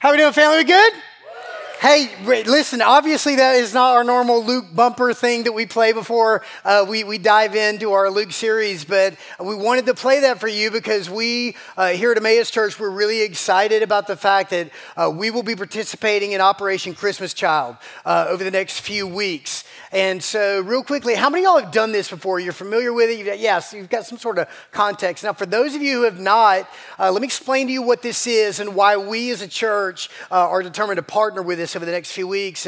How we doing, family? We good? Hey, listen, obviously that is not our normal Luke bumper thing that we play before we dive into our Luke series, but we wanted to play that for you because we here at Emmaus Church, we're really excited about the fact that we will be participating in Operation Christmas Child over the next few weeks. And so real quickly, how many of y'all have done this before? You're familiar with it? Yes, you've got some sort of context. Now, for those of you who have not, let me explain to you what this is and why we as a church are determined to partner with this over the next few weeks.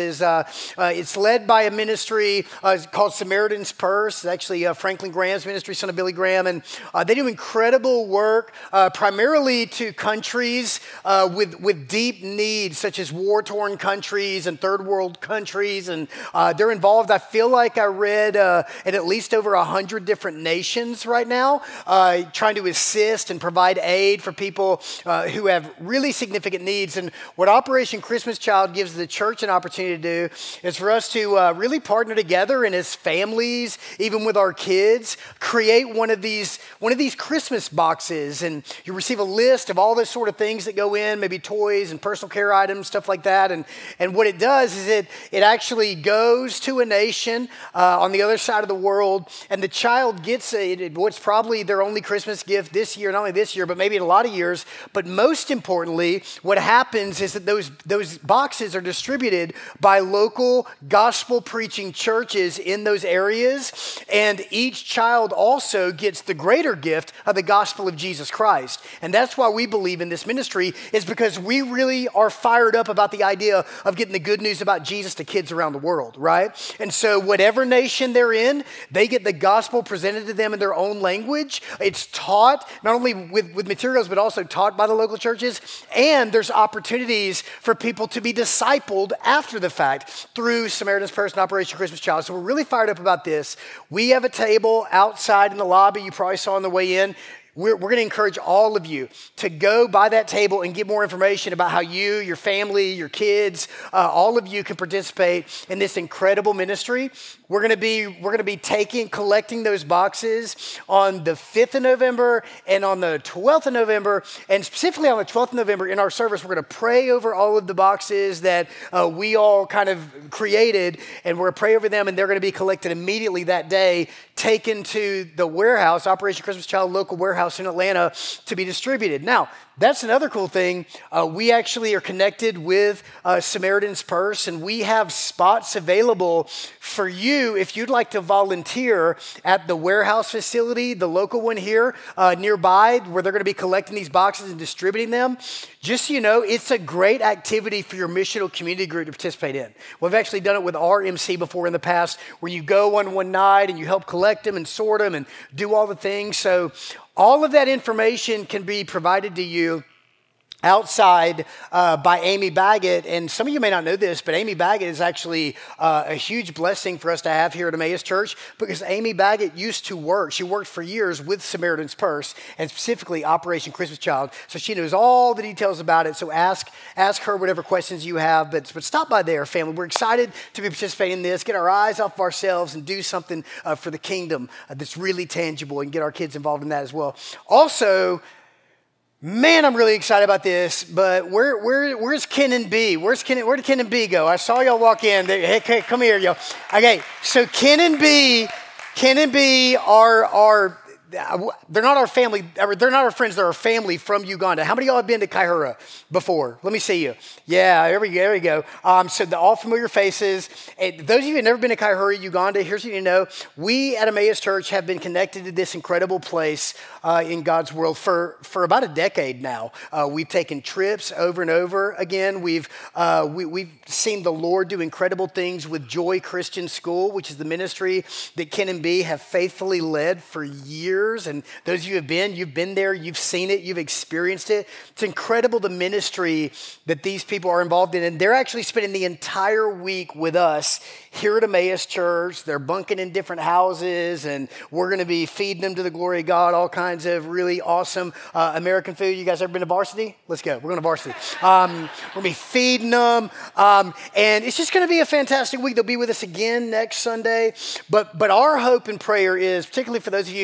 It's led by a ministry called Samaritan's Purse. It's actually Franklin Graham's ministry, son of Billy Graham. And they do incredible work, primarily to countries with deep needs, such as war-torn countries and third world countries. And they're involved, I feel like I read in at least over 100 different nations right now, trying to assist and provide aid for people who have really significant needs. And what Operation Christmas Child gives the church an opportunity to do is for us to really partner together and as families, even with our kids, create one of these Christmas boxes. And you receive a list of all those sort of things that go in, maybe toys and personal care items, stuff like that. And what it does is it actually goes to a nation on the other side of the world, and the child gets what's probably their only Christmas gift this year, not only this year, but maybe in a lot of years. But most importantly, what happens is that those boxes are distributed by local gospel preaching churches in those areas, and each child also gets the greater gift of the gospel of Jesus Christ. And that's why we believe in this ministry, is because we really are fired up about the idea of getting the good news about Jesus to kids around the world, right? And so whatever nation they're in, they get the gospel presented to them in their own language. It's taught not only with materials, but also taught by the local churches. And there's opportunities for people to be discipled after the fact through Samaritan's Purse and Operation Christmas Child. So we're really fired up about this. We have a table outside in the lobby. You probably saw on the way in. We're going to encourage all of you to go by that table and get more information about how you, your family, your kids, all of you can participate in this incredible ministry. We're going to be collecting those boxes on the 5th of November and on the 12th of November. And specifically on the 12th of November in our service, we're going to pray over all of the boxes that we all kind of created, and we're going to pray over them, and they're going to be collected immediately that day, taken to the warehouse, Operation Christmas Child local warehouse in Atlanta, to be distributed. Now, that's another cool thing. We actually are connected with Samaritan's Purse, and we have spots available for you if you'd like to volunteer at the warehouse facility, the local one here nearby, where they're going to be collecting these boxes and distributing them. Just so you know, it's a great activity for your missional community group to participate in. We've actually done it with our MC before in the past, where you go on one night and you help collect them and sort them and do all the things. So all of that information can be provided to you outside by Amy Baggett. And some of you may not know this, but Amy Baggett is actually a huge blessing for us to have here at Emmaus Church, because Amy Baggett used to work. She worked for years with Samaritan's Purse and specifically Operation Christmas Child. So she knows all the details about it. So ask her whatever questions you have, but stop by there, family. We're excited to be participating in this, get our eyes off of ourselves and do something for the kingdom that's really tangible, and get our kids involved in that as well. Also, man, I'm really excited about this, but where's Ken and B? Where did Ken and B go? I saw y'all walk in. Hey, come here, y'all. Okay, so Ken and B are they're not our family, they're not our friends, they're our family from Uganda. How many of y'all have been to Kaihura before? Let me see you. Yeah, there we go. So the all familiar faces. And those of you who have never been to Kaihura, Uganda, here's what you know. We at Emmaus Church have been connected to this incredible place in God's world for about a decade now. We've taken trips over and over again. We've seen the Lord do incredible things with Joy Christian School, which is the ministry that Ken and B have faithfully led for years. And those of you who have you've been there, you've seen it, you've experienced it. It's incredible the ministry that these people are involved in. And they're actually spending the entire week with us here at Emmaus Church. They're bunking in different houses, and we're going to be feeding them to the glory of God, all kinds of really awesome American food. You guys ever been to Varsity? Let's go. We're going to Varsity. We're going to be feeding them. And it's just going to be a fantastic week. They'll be with us again next Sunday. But our hope and prayer is, particularly for those of you who may not know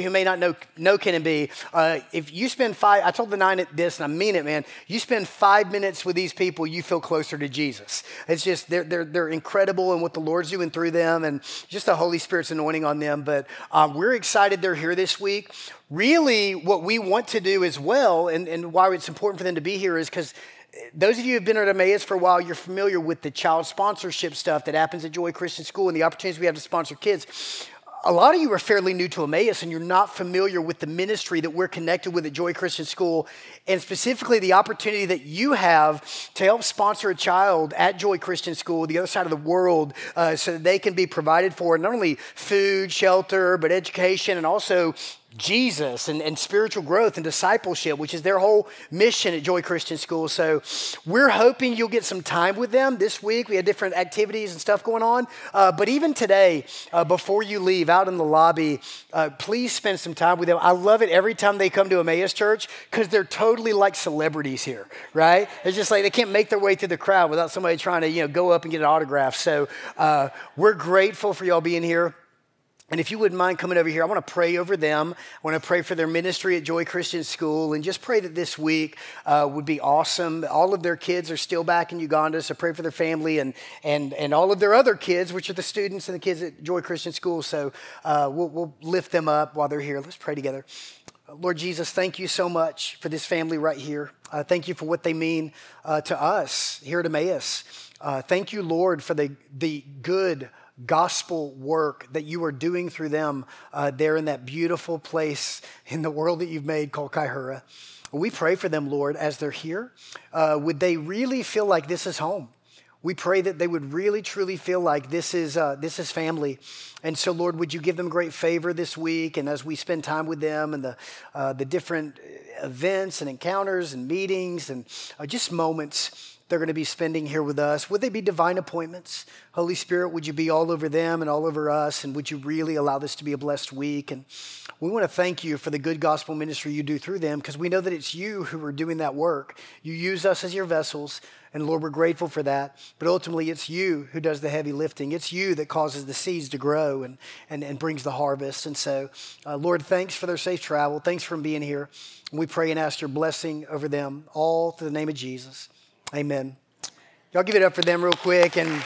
no can it be. If you spend I told the 9 at this, and I mean it, man, you spend 5 minutes with these people, you feel closer to Jesus. It's just, they're incredible in what the Lord's doing through them and just the Holy Spirit's anointing on them. But we're excited they're here this week. Really, what we want to do as well, and why it's important for them to be here, is because those of you who have been at Emmaus for a while, you're familiar with the child sponsorship stuff that happens at Joy Christian School and the opportunities we have to sponsor kids. A lot of you are fairly new to Emmaus and you're not familiar with the ministry that we're connected with at Joy Christian School, and specifically the opportunity that you have to help sponsor a child at Joy Christian School, the other side of the world, so that they can be provided for not only food, shelter, but education, and also Jesus and spiritual growth and discipleship, which is their whole mission at Joy Christian School. So we're hoping you'll get some time with them this week. We had different activities and stuff going on. But even today, before you leave out in the lobby, please spend some time with them. I love it every time they come to Emmaus Church because they're totally like celebrities here, right? It's just like they can't make their way through the crowd without somebody trying to, go up and get an autograph. So we're grateful for y'all being here. And if you wouldn't mind coming over here, I want to pray over them. I want to pray for their ministry at Joy Christian School and just pray that this week would be awesome. All of their kids are still back in Uganda, so pray for their family and all of their other kids, which are the students and the kids at Joy Christian School. So we'll lift them up while they're here. Let's pray together. Lord Jesus, thank you so much for this family right here. Thank you for what they mean to us here at Emmaus. Thank you, Lord, for the good gospel work that you are doing through them there in that beautiful place in the world that you've made called Kaihura. We pray for them, Lord, as they're here. Would they really feel like this is home? We pray that they would really, truly feel like this is family. And so, Lord, would you give them great favor this week? And as we spend time with them and the different events and encounters and meetings and just moments they're going to be spending here with us, would they be divine appointments? Holy Spirit, would you be all over them and all over us? And would you really allow this to be a blessed week? And we want to thank you for the good gospel ministry you do through them, because we know that it's you who are doing that work. You use us as your vessels, and Lord, we're grateful for that. But ultimately, it's you who does the heavy lifting. It's you that causes the seeds to grow and brings the harvest. And so, Lord, thanks for their safe travel. Thanks for them being here. And we pray and ask your blessing over them, all through the name of Jesus. Amen. Y'all give it up for them real quick, and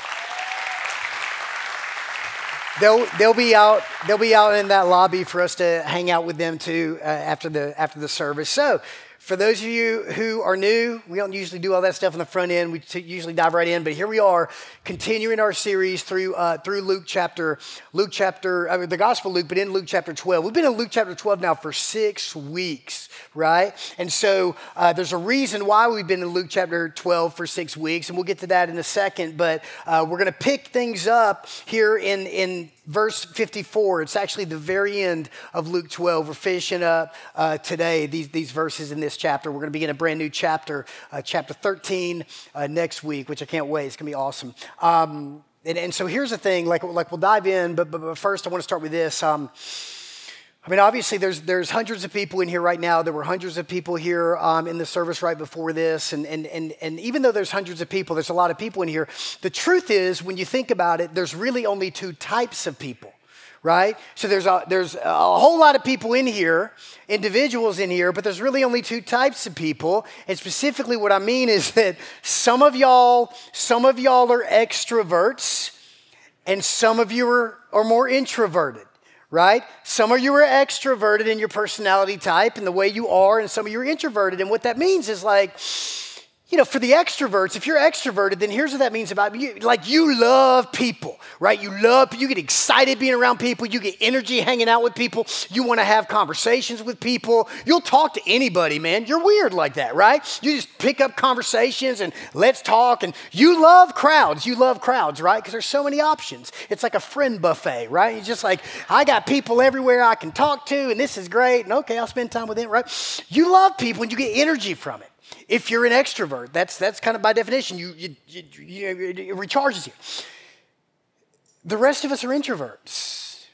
they'll be out in that lobby for us to hang out with them too after the service. So, for those of you who are new, we don't usually do all that stuff on the front end. We usually dive right in, but here we are, continuing our series through the Gospel of Luke, but in Luke chapter 12. We've been in Luke chapter 12 now for 6 weeks, right? And so there's a reason why we've been in Luke chapter 12 for 6 weeks, and we'll get to that in a second. But we're going to pick things up here in verse 54. It's actually the very end of Luke 12. We're finishing up today these verses in this chapter. We're going to begin a brand new chapter, chapter 13 next week, which I can't wait. It's going to be awesome. And so here's the thing, like we'll dive in, but first I want to start with this. Obviously there's hundreds of people in here right now. There were hundreds of people here in the service right before this. And even though there's hundreds of people, there's a lot of people in here. The truth is, when you think about it, there's really only 2 types of people, right? So there's a whole lot of people in here, individuals in here, but there's really only 2 types of people. And specifically what I mean is that some of y'all are extroverts and some of you are more introverted. Right? Some of you are extroverted in your personality type and the way you are, and some of you are introverted. And what that means is for the extroverts, if you're extroverted, then here's what that means about you. Like, you love people, right? You get excited being around people. You get energy hanging out with people. You want to have conversations with people. You'll talk to anybody, man. You're weird like that, right? You just pick up conversations and let's talk. And you love crowds. You love crowds, right? Because there's so many options. It's like a friend buffet, right? You're just like, I got people everywhere I can talk to, and this is great. And okay, I'll spend time with them, right? You love people and you get energy from it. If you're an extrovert, that's kind of by definition, it recharges you. The rest of us are introverts.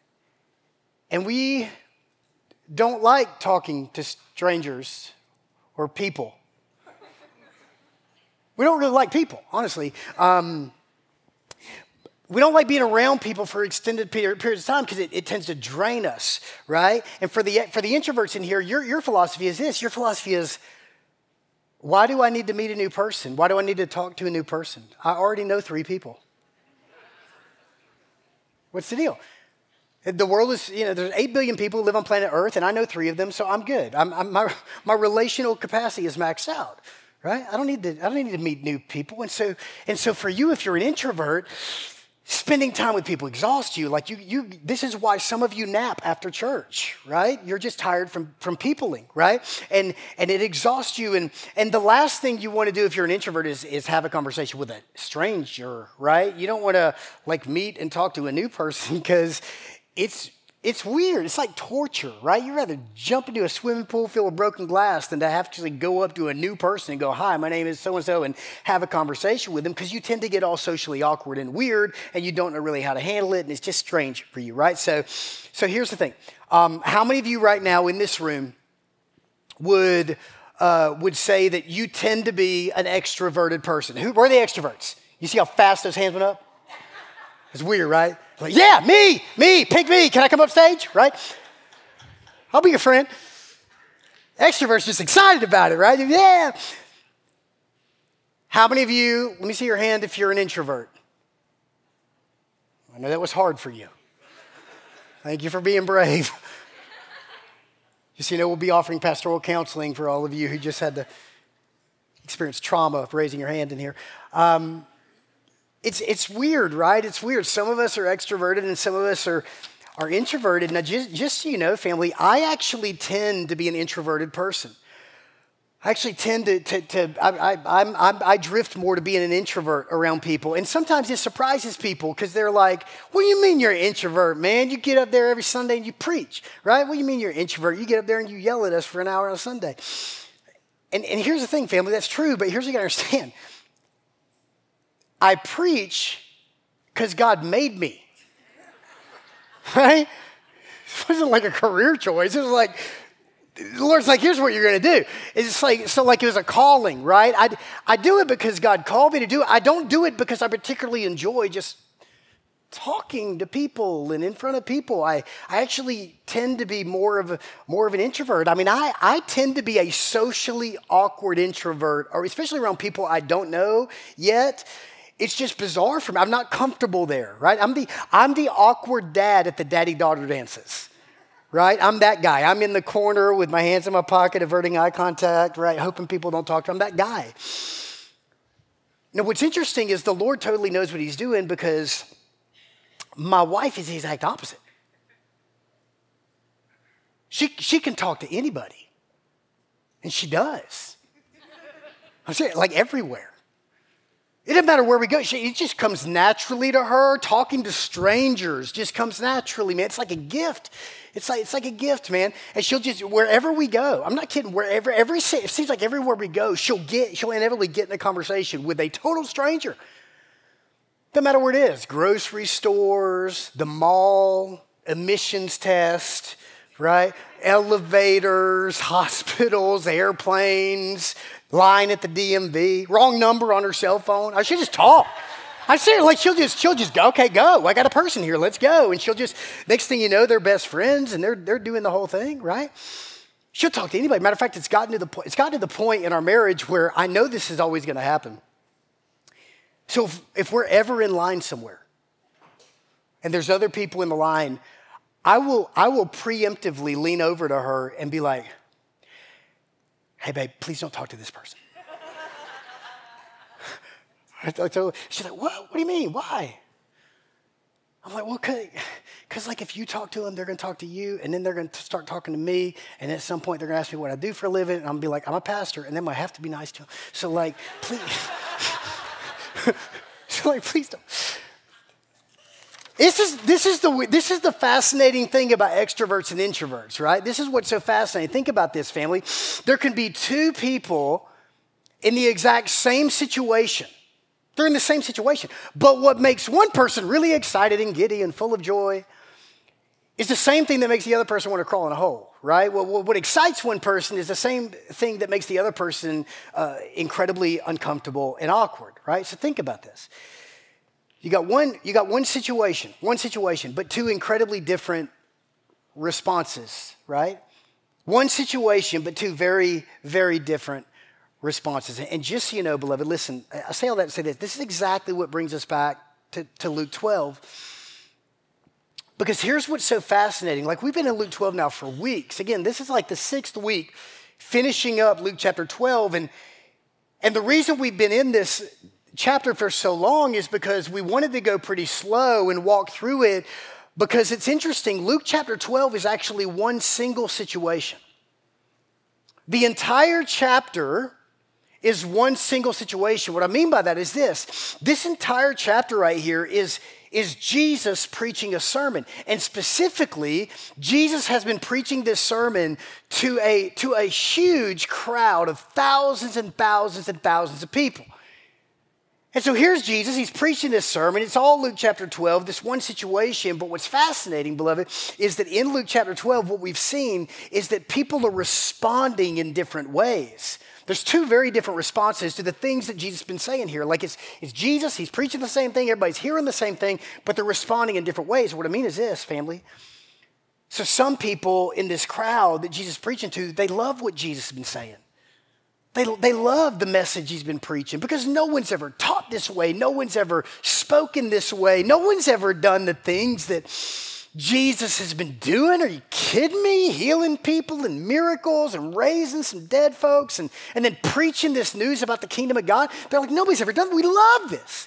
And we don't like talking to strangers or people. We don't really like people, honestly. We don't like being around people for extended periods of time because it tends to drain us, right? And for the introverts in here, your philosophy is this. Your philosophy is, why do I need to meet a new person? Why do I need to talk to a new person? I already know 3 people. What's the deal? The world is, there's 8 billion people who live on planet Earth, and I know 3 of them, so I'm good. My relational capacity is maxed out, right? I don't need to meet new people. And so for you, if you're an introvert, spending time with people exhausts you. Like this is why some of you nap after church, right? You're just tired from peopling, right? And it exhausts you. And the last thing you want to do if you're an introvert is have a conversation with a stranger, right? You don't want to meet and talk to a new person because it's weird. It's like torture, right? You'd rather jump into a swimming pool filled with broken glass than to have to go up to a new person and go, hi, my name is so-and-so, and have a conversation with them because you tend to get all socially awkward and weird and you don't know really how to handle it and it's just strange for you, right? So here's the thing. How many of you right now in this room would say that you tend to be an extroverted person? Where are the extroverts? You see how fast those hands went up? It's weird, right? Like, yeah, me, pick me. Can I come up stage, right? I'll be your friend. Extroverts just excited about it, right? Yeah. How many of you, let me see your hand if you're an introvert. I know that was hard for you. Thank you for being brave. Just so you know, we'll be offering pastoral counseling for all of you who just had to experience trauma of raising your hand in here. It's weird, right? It's weird. Some of us are extroverted and some of us are introverted. Now, just so you know, family, I actually tend to be an introverted person. I actually tend I drift more to being an introvert around people. And sometimes it surprises people because they're like, what do you mean you're an introvert, man? You get up there every Sunday and you preach, right? What do you mean you're an introvert? You get up there and you yell at us for an hour on a Sunday. And here's the thing, family, that's true, but here's what you gotta understand. I preach because God made me, right? It wasn't like a career choice. It was like, the Lord's like, here's what you're going to do. It's like, it was a calling, right? I do it because God called me to do it. I don't do it because I particularly enjoy just talking to people and in front of people. I actually tend to be more of an introvert. I mean, I tend to be a socially awkward introvert, or especially around people I don't know yet. It's just bizarre for me. I'm not comfortable there, right? I'm the awkward dad at the daddy-daughter dances, right? I'm that guy. I'm in the corner with my hands in my pocket, averting eye contact, right? Hoping people don't talk to me. I'm that guy. Now, what's interesting is the Lord totally knows what he's doing because my wife is the exact opposite. She can talk to anybody, and she does. I'm saying, like everywhere. It doesn't matter where we go. It just comes naturally to her. Talking to strangers just comes naturally, man. It's like a gift. It's like a gift, man. And she'll just, wherever we go, I'm not kidding, it seems like everywhere we go, she'll inevitably get in a conversation with a total stranger. Doesn't matter where it is. Grocery stores, the mall, emissions test, right? Elevators, hospitals, airplanes, line at the DMV, wrong number on her cell phone. I should just talk. I say, like, she'll just go, okay, go. I got a person here, let's go. And she'll just, next thing you know, they're best friends and they're doing the whole thing, right? She'll talk to anybody. Matter of fact, it's gotten to the point in our marriage where I know this is always going to happen. So if we're ever in line somewhere and there's other people in the line, I will preemptively lean over to her and be like, hey, babe, please don't talk to this person. She's like, what do you mean? Why? I'm like, well, because like if you talk to them, they're going to talk to you, and then they're going to start talking to me, and at some point they're going to ask me what I do for a living, and I'm going to be like, I'm a pastor, and then I have to be nice to them. So like, please. Please don't. This is the fascinating thing about extroverts and introverts, right? This is what's so fascinating. Think about this, family. There can be 2 people in the exact same situation. They're in the same situation. But what makes one person really excited and giddy and full of joy is the same thing that makes the other person want to crawl in a hole, right? Well, what excites one person is the same thing that makes the other person incredibly uncomfortable and awkward, right? So think about this. You got one situation, but two incredibly different responses, right? One situation, but two very, very different responses. And just so you know, beloved, listen, I say all that to say this. This is exactly what brings us back to Luke 12. Because here's what's so fascinating. Like, we've been in Luke 12 now for weeks. Again, this is like the 6th week, finishing up Luke chapter 12. And the reason we've been in this chapter for so long is because we wanted to go pretty slow and walk through it, because it's interesting. Luke chapter 12 is actually one single situation. The entire chapter is one single situation. What I mean by that is this entire chapter right here is Jesus preaching a sermon. And specifically, Jesus has been preaching this sermon to a huge crowd of thousands and thousands and thousands of people. And so here's Jesus, he's preaching this sermon. It's all Luke chapter 12, this one situation. But what's fascinating, beloved, is that in Luke chapter 12, what we've seen is that people are responding in different ways. There's two very different responses to the things that Jesus has been saying here. Like, it's Jesus, he's preaching the same thing, everybody's hearing the same thing, but they're responding in different ways. What I mean is this, family. So some people in this crowd that Jesus is preaching to, they love what Jesus has been saying. They love the message he's been preaching, because no one's ever taught this way. No one's ever spoken this way. No one's ever done the things that Jesus has been doing. Are you kidding me? Healing people and miracles and raising some dead folks and then preaching this news about the kingdom of God. They're like, nobody's ever done it. We love this.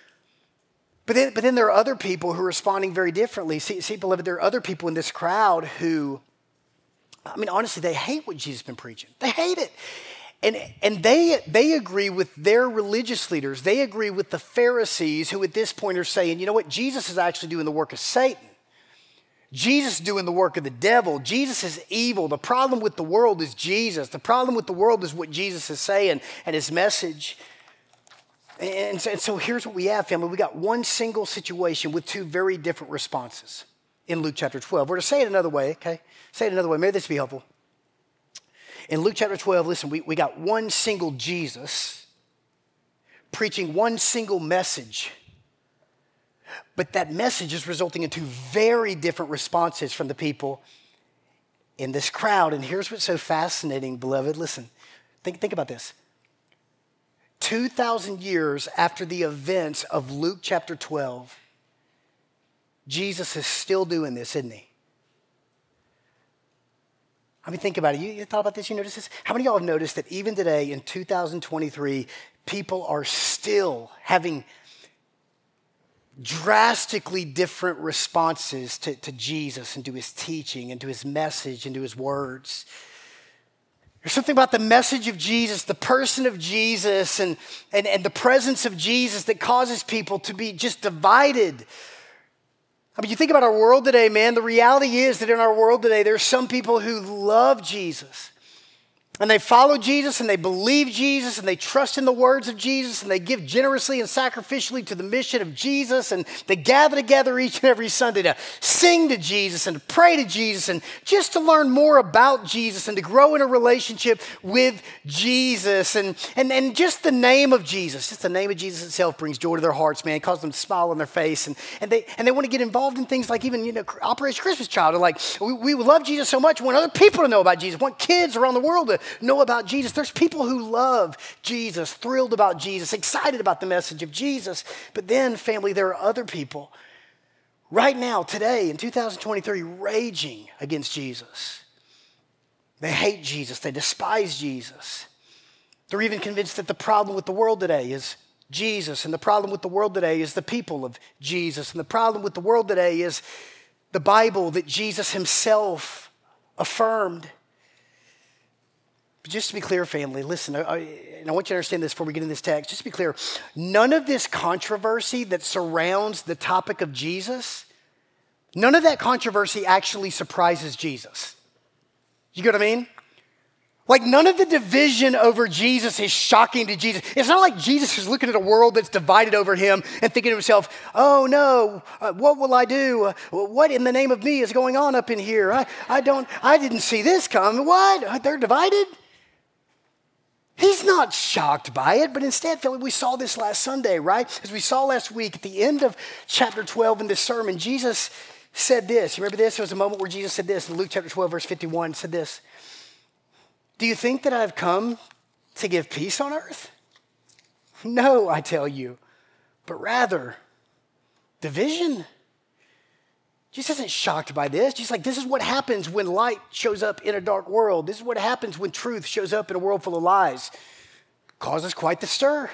But then there are other people who are responding very differently. See, beloved, there are other people in this crowd who, I mean, honestly, they hate what Jesus has been preaching. They hate it. And they agree with their religious leaders. They agree with the Pharisees, who at this point are saying, you know what, Jesus is actually doing the work of Satan. Jesus is doing the work of the devil. Jesus is evil. The problem with the world is Jesus. The problem with the world is what Jesus is saying and his message. And so here's what we have, family. We got one single situation with two very different responses in Luke chapter 12. We're to say it another way, okay? Say it another way. Maybe this will be helpful. In Luke chapter 12, listen, we got one single Jesus preaching one single message. But that message is resulting in two very different responses from the people in this crowd. And here's what's so fascinating, beloved. Listen, think about this. 2,000 years after the events of Luke chapter 12, Jesus is still doing this, isn't he? I mean, think about it. You thought about this? You noticed this? How many of y'all have noticed that even today in 2023, people are still having drastically different responses to Jesus and to his teaching and to his message and to his words? There's something about the message of Jesus, the person of Jesus, and the presence of Jesus that causes people to be just divided. I mean, you think about our world today, man, the reality is that in our world today, there's some people who love Jesus. And they follow Jesus, and they believe Jesus, and they trust in the words of Jesus, and they give generously and sacrificially to the mission of Jesus, and they gather together each and every Sunday to sing to Jesus and to pray to Jesus and just to learn more about Jesus and to grow in a relationship with Jesus. And just the name of Jesus, just the name of Jesus itself brings joy to their hearts, man. It causes them to smile on their face. And they want to get involved in things like even, Operation Christmas Child. They're like, we love Jesus so much, we want other people to know about Jesus, we want kids around the world to know about Jesus. There's people who love Jesus, thrilled about Jesus, excited about the message of Jesus. But then, family, there are other people right now, today, in 2023, raging against Jesus. They hate Jesus. They despise Jesus. They're even convinced that the problem with the world today is Jesus, and the problem with the world today is the people of Jesus, and the problem with the world today is the Bible that Jesus himself affirmed. But just to be clear, family, listen, and I want you to understand this before we get into this text. Just to be clear, none of this controversy that surrounds the topic of Jesus, none of that controversy actually surprises Jesus. You get what I mean? Like, none of the division over Jesus is shocking to Jesus. It's not like Jesus is looking at a world that's divided over him and thinking to himself, oh no, what will I do? What in the name of me is going on up in here? I didn't see this coming. What? They're divided? He's not shocked by it, but instead, family, we saw this last Sunday, right? As we saw last week at the end of chapter 12 in this sermon, Jesus said this. You remember this? There was a moment where Jesus said this in Luke chapter 12, verse 51, said this. Do you think that I've come to give peace on earth? No, I tell you, but rather division. Jesus isn't shocked by this. Jesus like, this is what happens when light shows up in a dark world. This is what happens when truth shows up in a world full of lies. Causes quite the stir.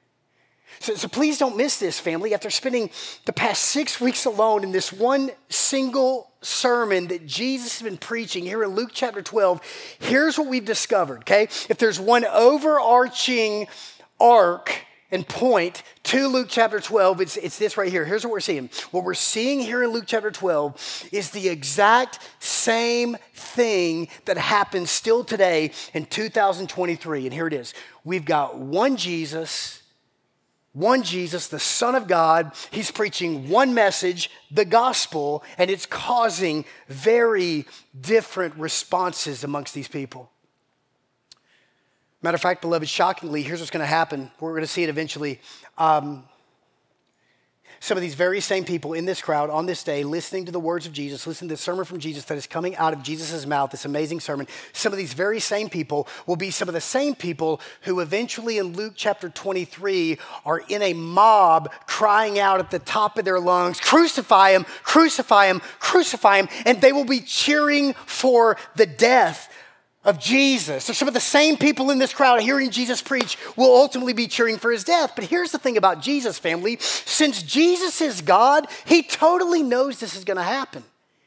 So please don't miss this, family. After spending the past 6 weeks alone in this one single sermon that Jesus has been preaching here in Luke chapter 12, here's what we've discovered, okay? If there's one overarching arc and point to Luke chapter 12, it's this right here. Here's what we're seeing. What we're seeing here in Luke chapter 12 is the exact same thing that happens still today in 2023. And here it is. We've got one Jesus, the Son of God. He's preaching one message, the gospel, and it's causing very different responses amongst these people. Matter of fact, beloved, shockingly, here's what's going to happen. We're going to see it eventually. Some of these very same people in this crowd on this day, listening to the words of Jesus, listening to the sermon from Jesus that is coming out of Jesus' mouth, this amazing sermon, some of these very same people will be some of the same people who eventually in Luke chapter 23 are in a mob crying out at the top of their lungs, crucify him, crucify him, crucify him, and they will be cheering for the death of Jesus. So some of the same people in this crowd hearing Jesus preach will ultimately be cheering for his death. But here's the thing about Jesus, family. Since Jesus is God, he totally knows this is going to happen.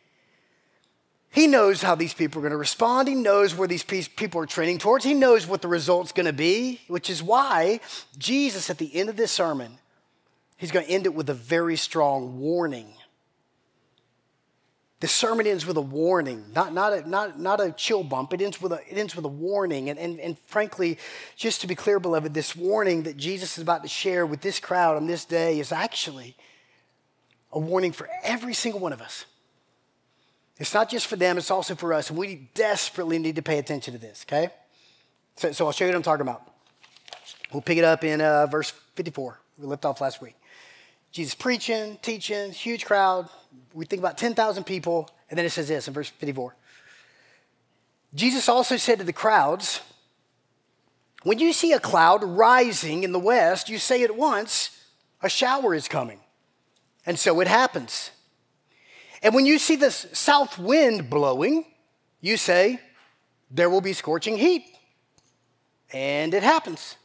He knows how these people are going to respond. He knows where these people are trending towards. He knows what the result's going to be, which is why Jesus, at the end of this sermon, he's going to end it with a very strong warning. The sermon ends with a warning, not a chill bump. It ends with a warning. And frankly, just to be clear, beloved, this warning that Jesus is about to share with this crowd on this day is actually a warning for every single one of us. It's not just for them, it's also for us. And we desperately need to pay attention to this, okay? So I'll show you what I'm talking about. We'll pick it up in verse 54. We left off last week. Jesus preaching, teaching, huge crowd. We think about 10,000 people. And then it says this in verse 54. Jesus also said to the crowds, when you see a cloud rising in the west, you say at once, a shower is coming. And so it happens. And when you see the south wind blowing, you say, there will be scorching heat. And it happens.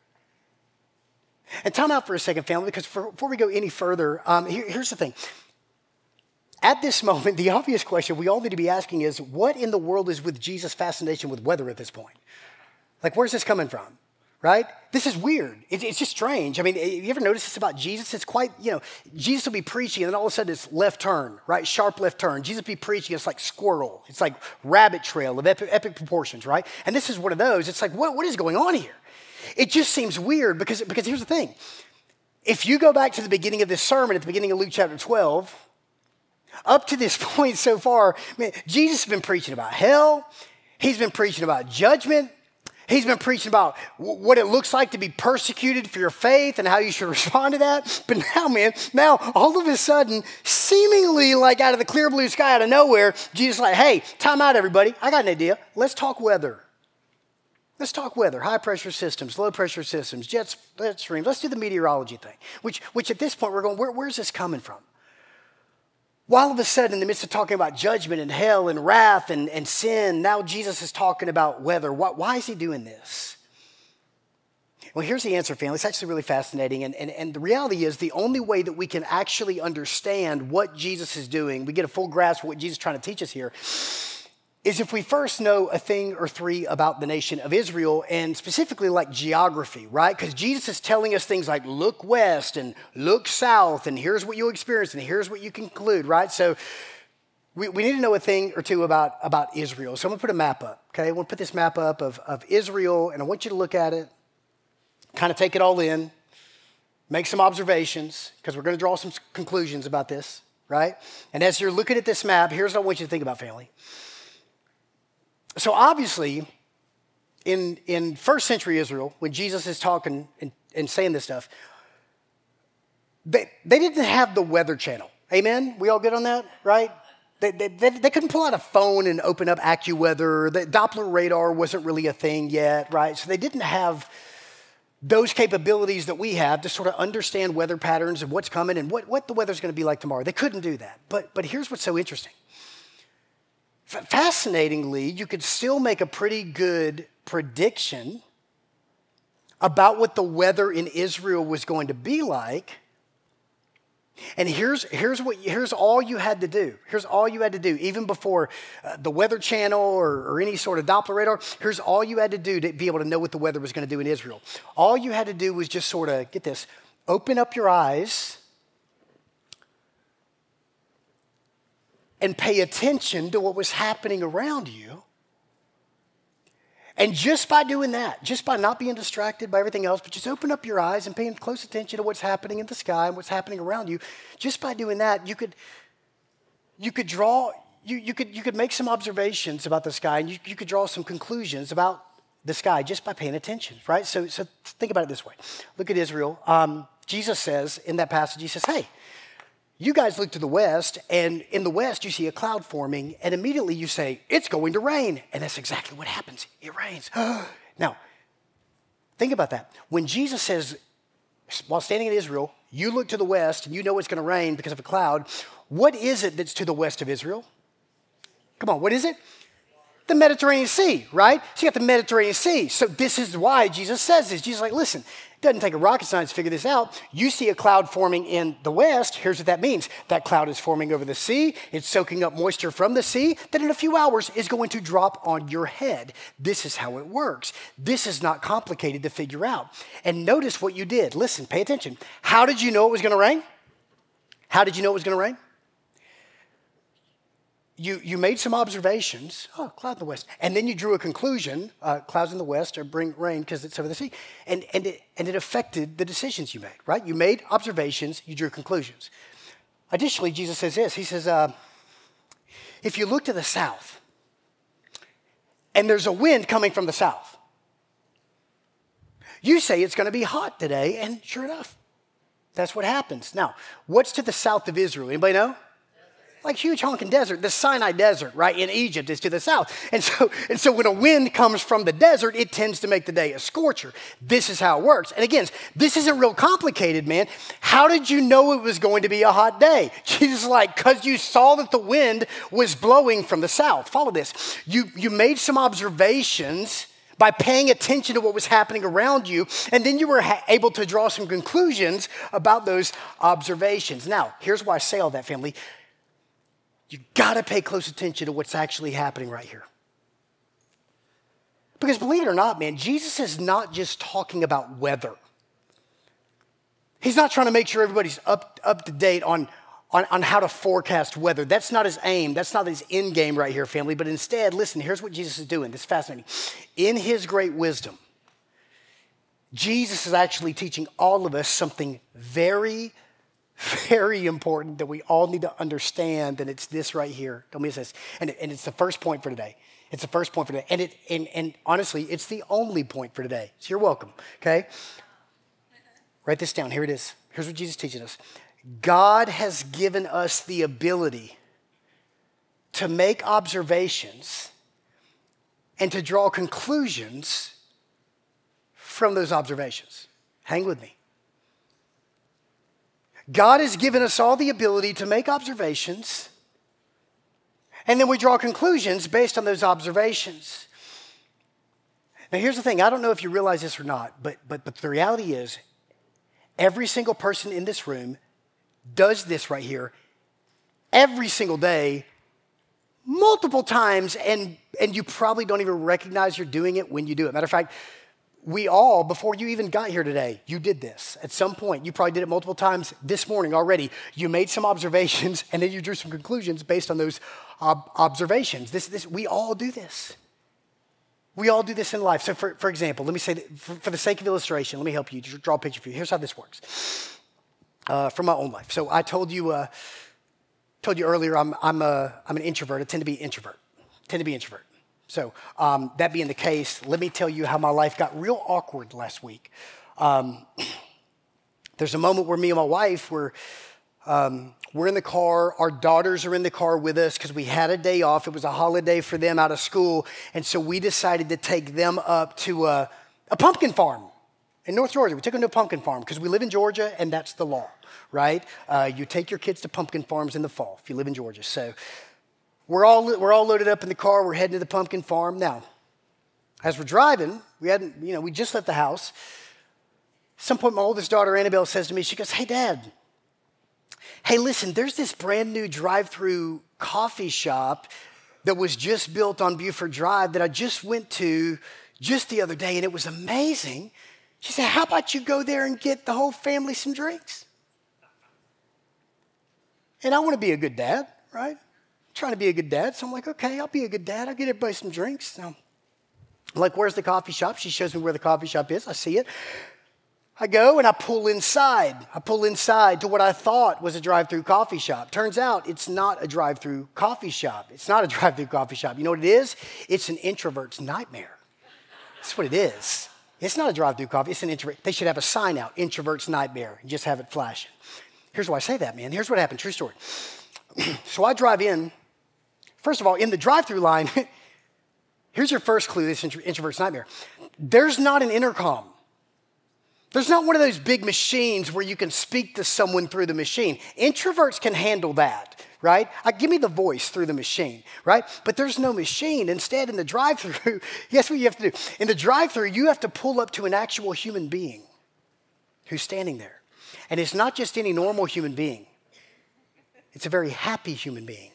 And time out for a second, family, because before we go any further, here's the thing. At this moment, the obvious question we all need to be asking is, what in the world is with Jesus' fascination with weather at this point? Like, where's this coming from, right? This is weird. It's just strange. I mean, you ever notice this about Jesus? It's quite, Jesus will be preaching, and then all of a sudden it's left turn, right? Sharp left turn. Jesus will be preaching, it's like squirrel. It's like rabbit trail of epic proportions, right? And this is one of those. It's like, what is going on here? It just seems weird because here's the thing. If you go back to the beginning of this sermon, at the beginning of Luke chapter 12, up to this point so far, man, Jesus has been preaching about hell. He's been preaching about judgment. He's been preaching about what it looks like to be persecuted for your faith and how you should respond to that. But now all of a sudden, seemingly like out of the clear blue sky, out of nowhere, Jesus is like, hey, time out, everybody. I got an idea. Let's talk weather. Let's talk weather, high pressure systems, low pressure systems, jet streams. Let's do the meteorology thing, which at this point we're going, where's this coming from? While all of a sudden, in the midst of talking about judgment and hell and wrath and sin, now Jesus is talking about weather. Why is he doing this? Well, here's the answer, family. It's actually really fascinating. And the reality is the only way that we can actually understand what Jesus is doing, we get a full grasp of what Jesus is trying to teach us here, is if we first know a thing or three about the nation of Israel and specifically like geography, right? Because Jesus is telling us things like look west and look south and here's what you'll experience and here's what you can conclude, right? So we need to know a thing or two about Israel. So I'm going to put a map up, okay? I want to put this map up of Israel and I want you to look at it, kind of take it all in, make some observations because we're going to draw some conclusions about this, right? And as you're looking at this map, here's what I want you to think about, family. So obviously, in first century Israel, when Jesus is talking and saying this stuff, they didn't have the Weather Channel. Amen? We all good on that, right? They couldn't pull out a phone and open up AccuWeather. The Doppler radar wasn't really a thing yet, right? So they didn't have those capabilities that we have to sort of understand weather patterns and what's coming and what the weather's going to be like tomorrow. They couldn't do that. But here's what's so interesting. Fascinatingly, you could still make a pretty good prediction about what the weather in Israel was going to be like. And here's all you had to do. Here's all you had to do, even before the Weather Channel or any sort of Doppler radar. Here's all you had to do to be able to know what the weather was going to do in Israel. All you had to do was just sort of, get this, open up your eyes and pay attention to what was happening around you. And just by doing that, just by not being distracted by everything else, but just open up your eyes and paying close attention to what's happening in the sky and what's happening around you, just by doing that, you could make some observations about the sky, and you could draw some conclusions about the sky just by paying attention, right? So think about it this way. Look at Israel. Jesus says in that passage, he says, hey, you guys look to the west, and in the west you see a cloud forming, and immediately you say, it's going to rain. And that's exactly what happens. It rains. Now, think about that. When Jesus says, while standing in Israel, you look to the west and you know it's going to rain because of a cloud, what is it that's to the west of Israel? Come on, what is it? The Mediterranean Sea, right? So you got the Mediterranean Sea. So this is why Jesus says this. Jesus is like, listen, it doesn't take a rocket science to figure this out. You see a cloud forming in the west. Here's what that means. That cloud is forming over the sea. It's soaking up moisture from the sea that in a few hours is going to drop on your head. This is how it works. This is not complicated to figure out. And notice what you did. Listen, pay attention. How did you know it was going to rain? How did you know it was going to rain? You made some observations, cloud in the west, and then you drew a conclusion, clouds in the west bring rain because it's over the sea, and it affected the decisions you made, right? You made observations, you drew conclusions. Additionally, Jesus says this, he says, if you look to the south, and there's a wind coming from the south, you say it's going to be hot today, and sure enough, that's what happens. Now, what's to the south of Israel? Anybody know? Like huge honking desert, the Sinai Desert, right, in Egypt is to the south. And so when a wind comes from the desert, it tends to make the day a scorcher. This is how it works. And again, this isn't real complicated, man. How did you know it was going to be a hot day? Jesus is like, because you saw that the wind was blowing from the south. Follow this. You made some observations by paying attention to what was happening around you, and then you were able to draw some conclusions about those observations. Now, here's why I say all that, family. You gotta pay close attention to what's actually happening right here. Because believe it or not, man, Jesus is not just talking about weather. He's not trying to make sure everybody's up to date on how to forecast weather. That's not his aim. That's not his end game right here, family. But instead, listen, here's what Jesus is doing. This is fascinating. In his great wisdom, Jesus is actually teaching all of us something very, very important that we all need to understand, and it's this right here. Don't miss this. And it's the first point for today. It's the first point for today. And honestly, it's the only point for today. So you're welcome, okay? Write this down. Here it is. Here's what Jesus is teaching us. God has given us the ability to make observations and to draw conclusions from those observations. Hang with me. God has given us all the ability to make observations, and then we draw conclusions based on those observations. Now, here's the thing. I don't know if you realize this or not, but the reality is every single person in this room does this right here every single day, multiple times, and you probably don't even recognize you're doing it when you do it. Matter of fact, we all, before you even got here today, you did this. At some point, you probably did it multiple times this morning already. You made some observations, and then you drew some conclusions based on those observations. We all do this. We all do this in life. So for example, let me say, that for the sake of illustration, let me help you, draw a picture for you. Here's how this works from my own life. So I told you earlier I'm an introvert. I tend to be an introvert. So that being the case, let me tell you how my life got real awkward last week. There's a moment where me and my wife we're in the car. Our daughters are in the car with us because we had a day off. It was a holiday for them out of school. And so we decided to take them up to a pumpkin farm in North Georgia. We took them to a pumpkin farm because we live in Georgia and that's the law, right? You take your kids to pumpkin farms in the fall if you live in Georgia. So we're all loaded up in the car. We're heading to the pumpkin farm. Now, as we're driving, we just left the house. At some point, my oldest daughter, Annabelle, says to me, she goes, "Hey, Dad, hey, listen, there's this brand new drive-through coffee shop that was just built on Buford Drive that I just went to just the other day, and it was amazing." She said, "How about you go there and get the whole family some drinks?" And I want to be a good dad, right? I'm trying to be a good dad. So I'm like, okay, I'll be a good dad. I'll get everybody some drinks. Now, I'm like, "Where's the coffee shop?" She shows me where the coffee shop is. I see it. I go and I pull inside. I pull inside to what I thought was a drive-through coffee shop. Turns out it's not a drive-through coffee shop. It's not a drive-through coffee shop. You know what it is? It's an introvert's nightmare. That's what it is. It's not a drive-through coffee. It's an introvert. They should have a sign out, introvert's nightmare, and just have it flashing. Here's why I say that, man. Here's what happened. True story. So I drive in. First of all, in the drive-through line, here's your first clue, this introvert's nightmare. There's not an intercom. There's not one of those big machines where you can speak to someone through the machine. Introverts can handle that, right? Give me the voice through the machine, right? But there's no machine. Instead, in the drive-through, guess what you have to do? In the drive-through, you have to pull up to an actual human being who's standing there. And it's not just any normal human being. It's a very happy human being.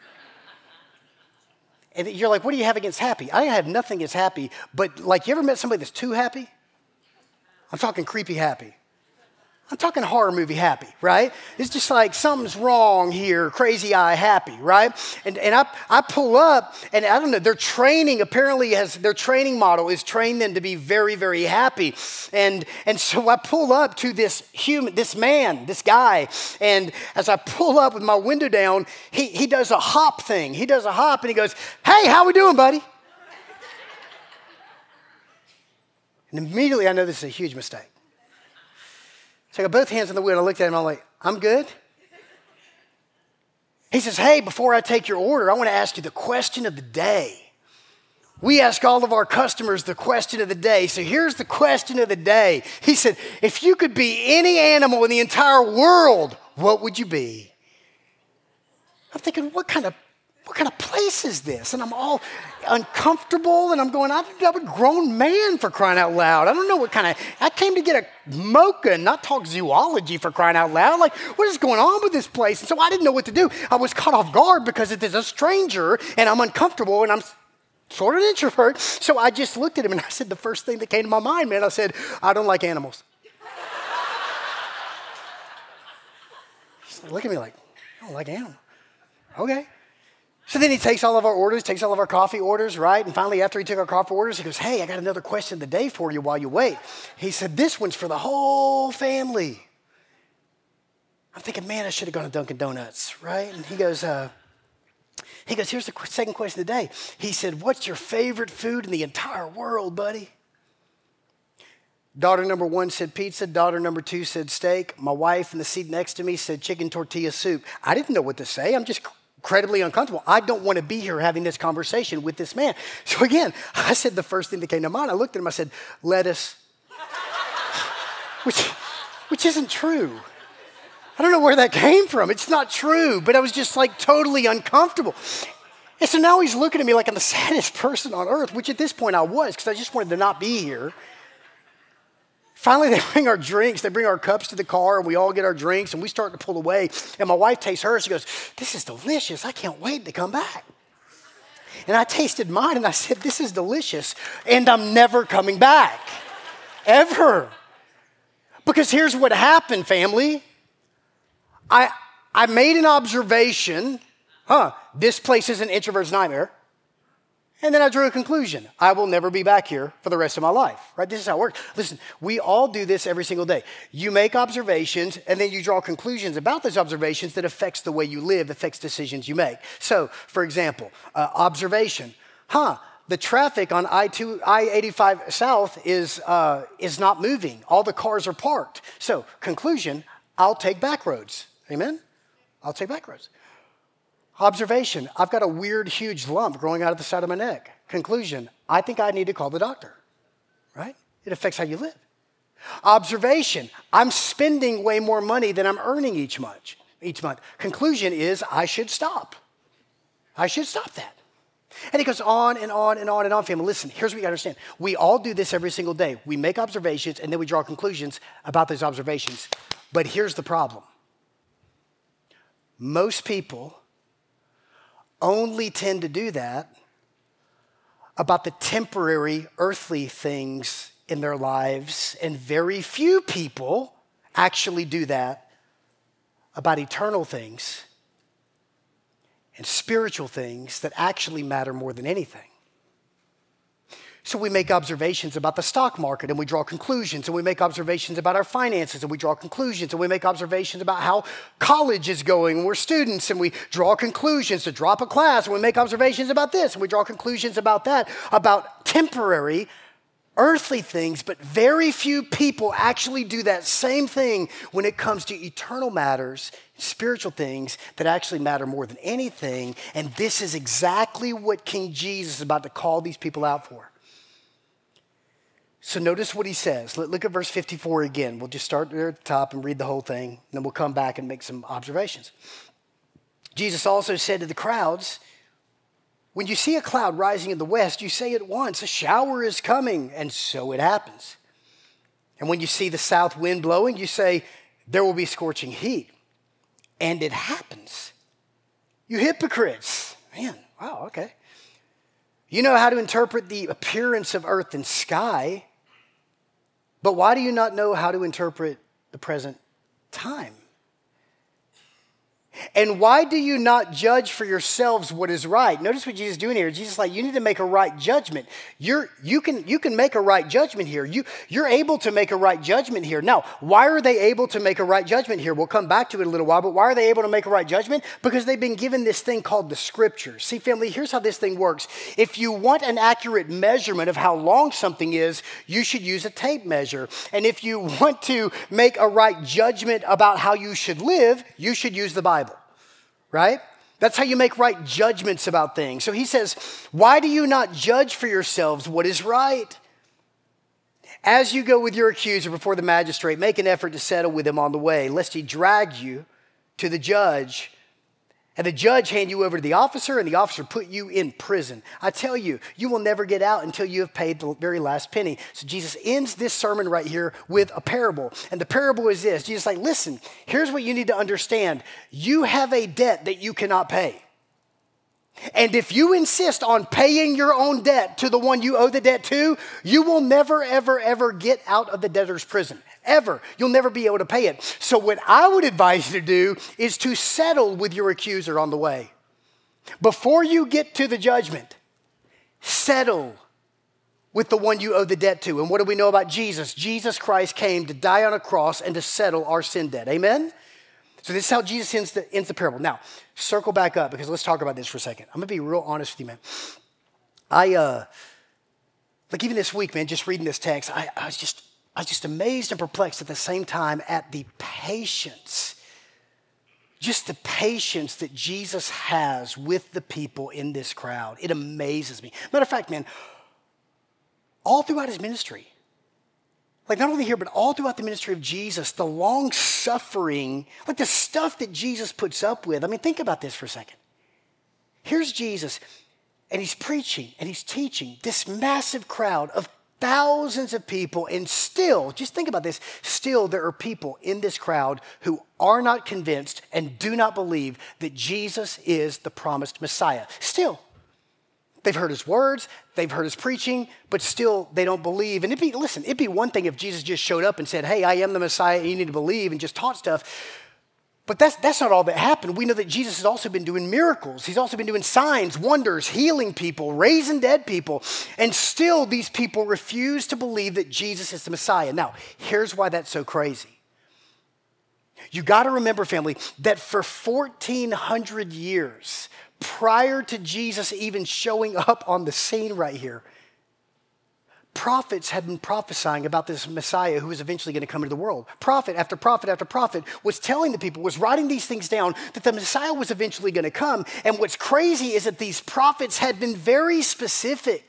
And you're like, what do you have against happy? I have nothing against happy, but like, you ever met somebody that's too happy? I'm talking creepy happy. I'm talking horror movie happy, right? It's just like something's wrong here, crazy eye happy, right? And I pull up, and I don't know, their training apparently their training model is train them to be very, very happy. And so I pull up to this guy, and as I pull up with my window down, he does a hop thing. He does a hop, and he goes, "Hey, how we doing, buddy?" And immediately I know this is a huge mistake. So I got both hands on the wheel, and I looked at him, and I'm like, "I'm good?" He says, "Hey, before I take your order, I want to ask you the question of the day. We ask all of our customers the question of the day. So here's the question of the day." He said, "If you could be any animal in the entire world, what would you be?" I'm thinking, what kind of place is this? And I'm all uncomfortable, and I'm going, I'm a grown man, for crying out loud. I don't know I came to get a mocha and not talk zoology, for crying out loud. Like, what is going on with this place? And so I didn't know what to do. I was caught off guard because it is a stranger, and I'm uncomfortable, and I'm sort of an introvert. So I just looked at him, and I said the first thing that came to my mind, man. I said, "I don't like animals." Look at me like, "I don't like animals." Okay. So then he takes all of our orders, takes all of our coffee orders, right? And finally, after he took our coffee orders, he goes, "Hey, I got another question of the day for you while you wait." He said, "This one's for the whole family." I'm thinking, man, I should have gone to Dunkin' Donuts, right? And he goes, "Here's the second question of the day." He said, "What's your favorite food in the entire world, buddy?" Daughter number 1 said pizza. Daughter number 2 said steak. My wife in the seat next to me said chicken tortilla soup. I didn't know what to say. I'm just incredibly uncomfortable. I don't want to be here having this conversation with this man. So again, I said the first thing that came to mind. I looked at him, I said, "Lettuce," which isn't true. I don't know where that came from. It's not true, but I was just like totally uncomfortable. And so now he's looking at me like I'm the saddest person on earth, which at this point I was, because I just wanted to not be here. Finally, they bring our drinks, they bring our cups to the car, and we all get our drinks, and we start to pull away. And my wife tastes hers. She goes, "This is delicious. I can't wait to come back." And I tasted mine, and I said, "This is delicious, and I'm never coming back, ever." Because here's what happened, family. I made an observation. This place is an introvert's nightmare. And then I drew a conclusion. I will never be back here for the rest of my life, right? This is how it works. Listen, we all do this every single day. You make observations, and then you draw conclusions about those observations that affects the way you live, affects decisions you make. So, for example, observation. The The traffic on I-85 South is not moving. All the cars are parked. So, conclusion, I'll take back roads. Amen? I'll take back roads. Observation, I've got a weird, huge lump growing out of the side of my neck. Conclusion, I think I need to call the doctor, right? It affects how you live. Observation, I'm spending way more money than I'm earning each month. Conclusion is I should stop. I should stop that. And it goes on and on and on and on, family. Listen, here's what you got to understand. We all do this every single day. We make observations and then we draw conclusions about those observations. But here's the problem. Most people only tend to do that about the temporary earthly things in their lives, and very few people actually do that about eternal things and spiritual things that actually matter more than anything. So we make observations about the stock market and we draw conclusions, and we make observations about our finances and we draw conclusions, and we make observations about how college is going and we're students, and we draw conclusions to drop a class, and we make observations about this and we draw conclusions about that, about temporary earthly things. But very few people actually do that same thing when it comes to eternal matters, spiritual things that actually matter more than anything. And this is exactly what King Jesus is about to call these people out for. So notice what he says. Look at verse 54 again. We'll just start there at the top and read the whole thing, and then we'll come back and make some observations. Jesus also said to the crowds, when you see a cloud rising in the west, you say at once, a shower is coming, and so it happens. And when you see the south wind blowing, you say, there will be scorching heat, and it happens. You hypocrites. Man, wow, okay. You know how to interpret the appearance of earth and sky, but why do you not know how to interpret the present time? And why do you not judge for yourselves what is right? Notice what Jesus is doing here. Jesus is like, you need to make a right judgment. You can make a right judgment here. You're able to make a right judgment here. Now, why are they able to make a right judgment here? We'll come back to it in a little while, but why are they able to make a right judgment? Because they've been given this thing called the Scriptures. See, family, here's how this thing works. If you want an accurate measurement of how long something is, you should use a tape measure. And if you want to make a right judgment about how you should live, you should use the Bible. Right? That's how you make right judgments about things. So he says, why do you not judge for yourselves what is right? As you go with your accuser before the magistrate, make an effort to settle with him on the way, lest he drag you to the judge, and the judge hand you over to the officer, and the officer put you in prison. I tell you, you will never get out until you have paid the very last penny. So Jesus ends this sermon right here with a parable. And the parable is this. Jesus is like, listen, here's what you need to understand. You have a debt that you cannot pay. And if you insist on paying your own debt to the one you owe the debt to, you will never, ever, ever get out of the debtor's prison. Ever. You'll never be able to pay it. So what I would advise you to do is to settle with your accuser on the way. Before you get to the judgment, settle with the one you owe the debt to. And what do we know about Jesus? Jesus Christ came to die on a cross and to settle our sin debt. Amen? So this is how Jesus ends the parable. Now, circle back up, because let's talk about this for a second. I'm going to be real honest with you, man. Like even this week, man, just reading this text, I was just amazed and perplexed at the same time at the patience, just the patience that Jesus has with the people in this crowd. It amazes me. Matter of fact, man, all throughout his ministry, like not only here, but all throughout the ministry of Jesus, the long suffering, like the stuff that Jesus puts up with. I mean, think about this for a second. Here's Jesus, and he's preaching and he's teaching this massive crowd of thousands of people, and still, just think about this, still there are people in this crowd who are not convinced and do not believe that Jesus is the promised Messiah. Still. They've heard his words, they've heard his preaching, but still they don't believe. And it'd be one thing if Jesus just showed up and said, hey, I am the Messiah, you need to believe, and just taught stuff. But that's not all that happened. We know that Jesus has also been doing miracles. He's also been doing signs, wonders, healing people, raising dead people. And still these people refuse to believe that Jesus is the Messiah. Now, here's why that's so crazy. You got to remember, family, that for 1,400 years, prior to Jesus even showing up on the scene right here, prophets had been prophesying about this Messiah who was eventually going to come into the world. Prophet after prophet after prophet was telling the people, was writing these things down, that the Messiah was eventually going to come. And what's crazy is that these prophets had been very specific.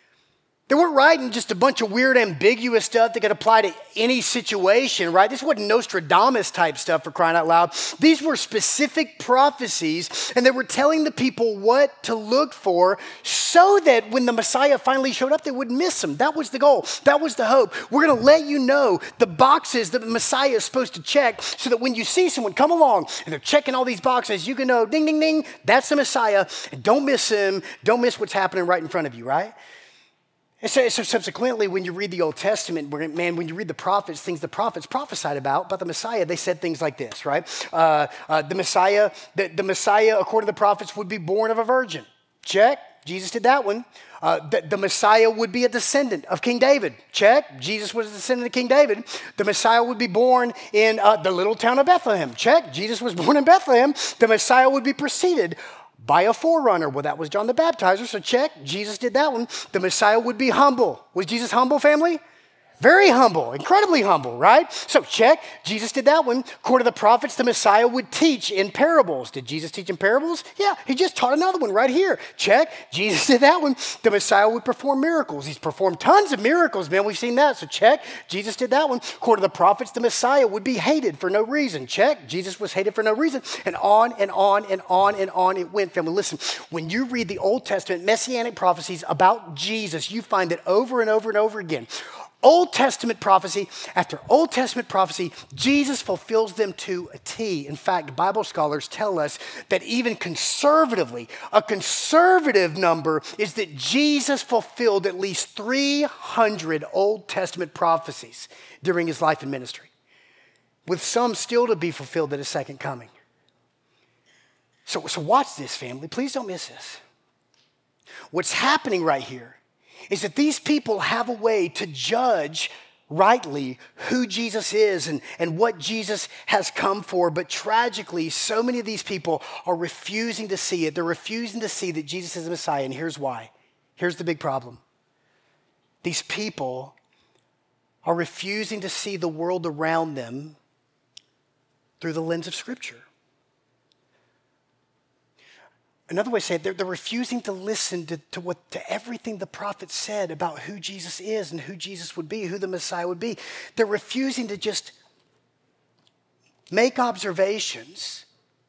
They weren't writing just a bunch of weird, ambiguous stuff that could apply to any situation, right? This wasn't Nostradamus type stuff, for crying out loud. These were specific prophecies, and they were telling the people what to look for so that when the Messiah finally showed up, they wouldn't miss him. That was the goal. That was the hope. We're going to let you know the boxes that the Messiah is supposed to check so that when you see someone come along and they're checking all these boxes, you can know, ding, ding, ding, that's the Messiah, and don't miss him. Don't miss what's happening right in front of you, right? And so subsequently, when you read the Old Testament, when you read the prophets, things the prophets prophesied about the Messiah, they said things like this, right? The Messiah, according to the prophets, would be born of a virgin. Check. Jesus did that one. The Messiah would be a descendant of King David. Check. Jesus was a descendant of King David. The Messiah would be born in the little town of Bethlehem. Check. Jesus was born in Bethlehem. The Messiah would be preceded by a forerunner. Well, that was John the Baptizer, so check. Jesus did that one. The Messiah would be humble. Was Jesus humble, family? Very humble, incredibly humble, right? So check, Jesus did that one. According to the prophets, the Messiah would teach in parables. Did Jesus teach in parables? Yeah, he just taught another one right here. Check, Jesus did that one. The Messiah would perform miracles. He's performed tons of miracles, man. We've seen that. So check, Jesus did that one. According to the prophets, the Messiah would be hated for no reason. Check, Jesus was hated for no reason. And on and on and on and on it went, family. Listen, when you read the Old Testament messianic prophecies about Jesus, you find that over and over and over again, Old Testament prophecy after Old Testament prophecy, Jesus fulfills them to a T. In fact, Bible scholars tell us that even conservatively, a conservative number is that Jesus fulfilled at least 300 Old Testament prophecies during his life and ministry, with some still to be fulfilled at his second coming. So watch this, family. Please don't miss this. What's happening right here is that these people have a way to judge rightly who Jesus is and what Jesus has come for. But tragically, so many of these people are refusing to see it. They're refusing to see that Jesus is the Messiah, and here's why. Here's the big problem. These people are refusing to see the world around them through the lens of Scripture. Another way to say it, they're refusing to listen to everything the prophets said about who Jesus is and who Jesus would be, who the Messiah would be. They're refusing to just make observations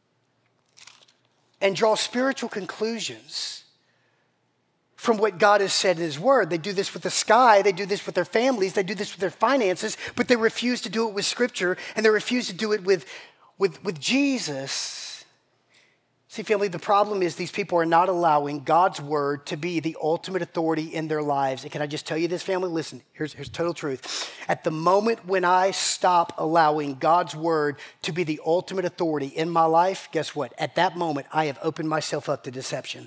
and draw spiritual conclusions from what God has said in his word. They do this with the sky, they do this with their families, they do this with their finances, but they refuse to do it with Scripture, and they refuse to do it with Jesus. See, family, the problem is these people are not allowing God's word to be the ultimate authority in their lives. And can I just tell you this, family? Listen, here's total truth. At the moment when I stop allowing God's word to be the ultimate authority in my life, guess what? At that moment, I have opened myself up to deception.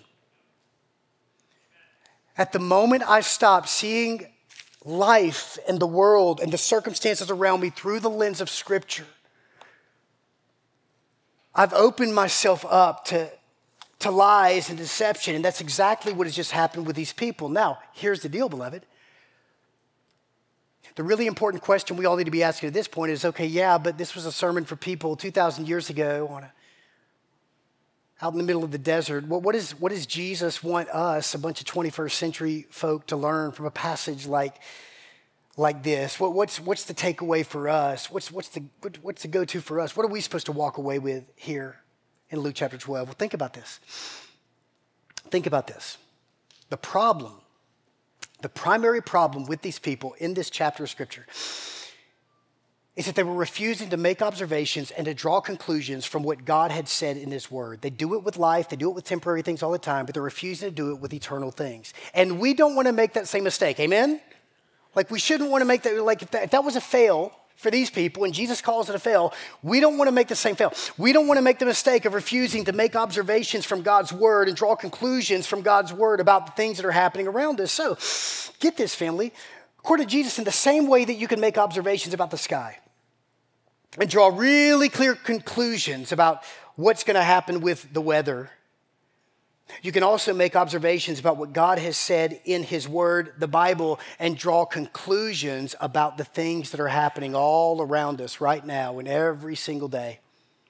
At the moment I stop seeing life and the world and the circumstances around me through the lens of Scripture, I've opened myself up to lies and deception, and that's exactly what has just happened with these people. Now, here's the deal, beloved. The really important question we all need to be asking at this point is, okay, yeah, but this was a sermon for people 2,000 years ago out in the middle of the desert. What does Jesus want us, a bunch of 21st century folk, to learn from a passage like this? What's the takeaway for us? What's the go-to for us? What are we supposed to walk away with here in Luke chapter 12? Well, think about this. Think about this. The primary problem with these people in this chapter of Scripture is that they were refusing to make observations and to draw conclusions from what God had said in his word. They do it with life, they do it with temporary things all the time, but they're refusing to do it with eternal things. And we don't want to make that same mistake, amen? Like, we shouldn't want to make that, like, if that was a fail for these people, and Jesus calls it a fail, we don't want to make the same fail. We don't want to make the mistake of refusing to make observations from God's word and draw conclusions from God's word about the things that are happening around us. So, get this, family. According to Jesus, in the same way that you can make observations about the sky and draw really clear conclusions about what's going to happen with the weather, You can also make observations about what God has said in his word, the Bible, and draw conclusions about the things that are happening all around us right now and every single day.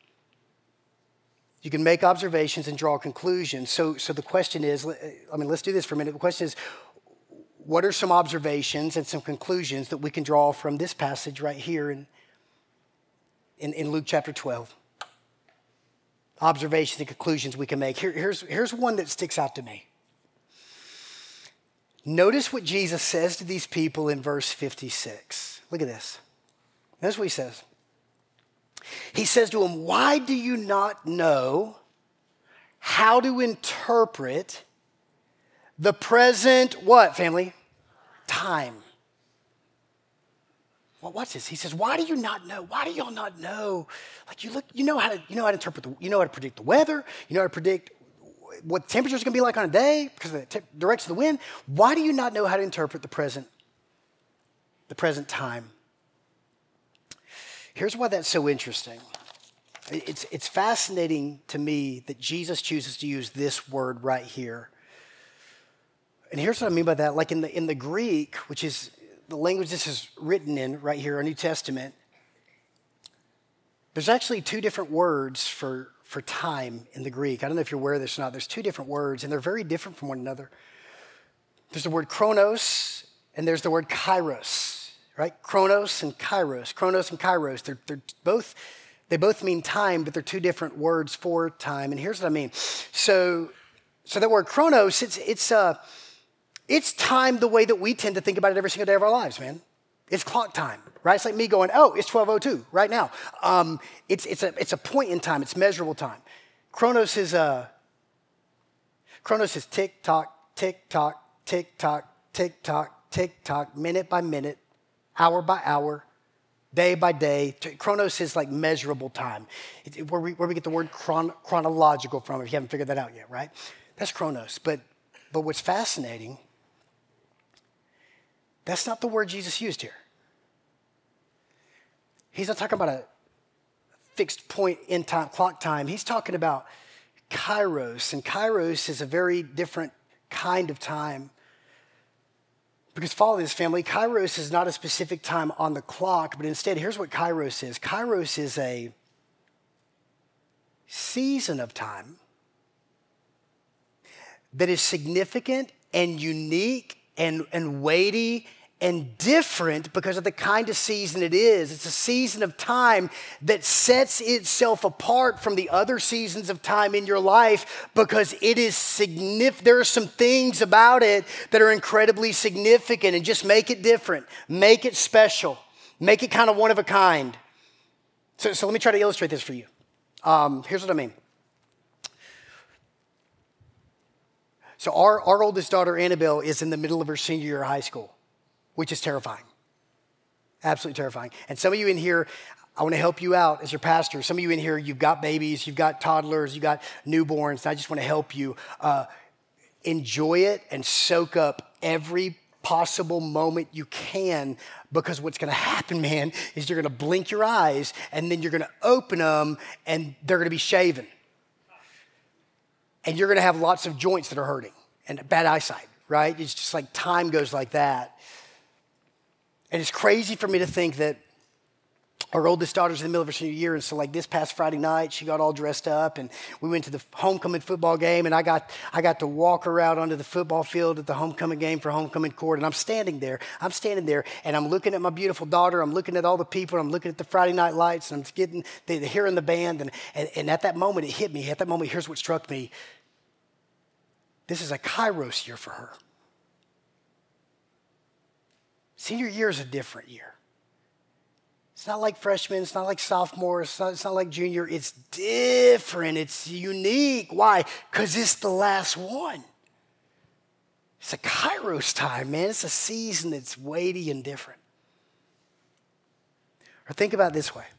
You can make observations and draw conclusions. So the question is, let's do this for a minute. The question is, what are some observations and some conclusions that we can draw from this passage right here in Luke chapter 12? Observations and conclusions we can make. Here's one that sticks out to me. Notice what Jesus says to these people in verse 56. Look at this. Notice what he says. He says to them, why do you not know how to interpret the present, what, family? Time. Well, watch this. He says, why do you not know? Why do y'all not know? Like you know how to interpret, you know how to predict the weather. You know how to predict what the temperature is going to be like on a day because of the direction of the wind. Why do you not know how to interpret the present time? Here's why that's so interesting. It's fascinating to me that Jesus chooses to use this word right here. And here's what I mean by that. Like in the Greek, which is the language this is written in right here, our New Testament, there's actually two different words for time in the Greek. I don't know if you're aware of this or not. There's two different words, and they're very different from one another. There's the word chronos, and there's the word kairos, right? Chronos and kairos. Chronos and kairos, they both mean time, but they're two different words for time. And here's what I mean. So that word chronos, it's time the way that we tend to think about it every single day of our lives, man. It's clock time, right? It's like me going, oh, it's 12:02 right now. It's a point in time. It's measurable time. Chronos is tick tock, tick tock, tick tock, tick tock, tick tock, minute by minute, hour by hour, day by day. Chronos is like measurable time. Where we get the word chronological from, if you haven't figured that out yet, right? That's chronos. But what's fascinating, that's not the word Jesus used here. He's not talking about a fixed point in time, clock time. He's talking about kairos, and kairos is a very different kind of time. Because follow this, family, kairos is not a specific time on the clock, but instead, here's what kairos is. Kairos is a season of time that is significant and unique and weighty and different because of the kind of season it is. It's a season of time that sets itself apart from the other seasons of time in your life because it is significant. There are some things about it that are incredibly significant and just make it different, make it special, make it kind of one of a kind. So let me try to illustrate this for you. Here's what I mean. So our oldest daughter, Annabelle, is in the middle of her senior year of high school, which is terrifying. Absolutely terrifying. And some of you in here, I want to help you out as your pastor. Some of you in here, you've got babies, you've got toddlers, you've got newborns. And I just want to help you enjoy it and soak up every possible moment you can, because what's going to happen, man, is you're going to blink your eyes and then you're going to open them and they're going to be shaven. And you're going to have lots of joints that are hurting and bad eyesight, right? It's just like time goes like that. And it's crazy for me to think that our oldest daughter's in the middle of her senior year, and so like this past Friday night, she got all dressed up, and we went to the homecoming football game, and I got to walk her out onto the football field at the homecoming game for homecoming court, and I'm standing there, and I'm looking at my beautiful daughter, I'm looking at all the people, I'm looking at the Friday night lights, and I'm hearing the band, and at that moment, it hit me. At that moment, here's what struck me. This is a Kairos year for her. Senior year is a different year. It's not like freshman, it's not like sophomore, it's not like junior. It's different, it's unique. Why? Because it's the last one. It's a Kairos time, man. It's a season that's weighty and different. Or think about it this way.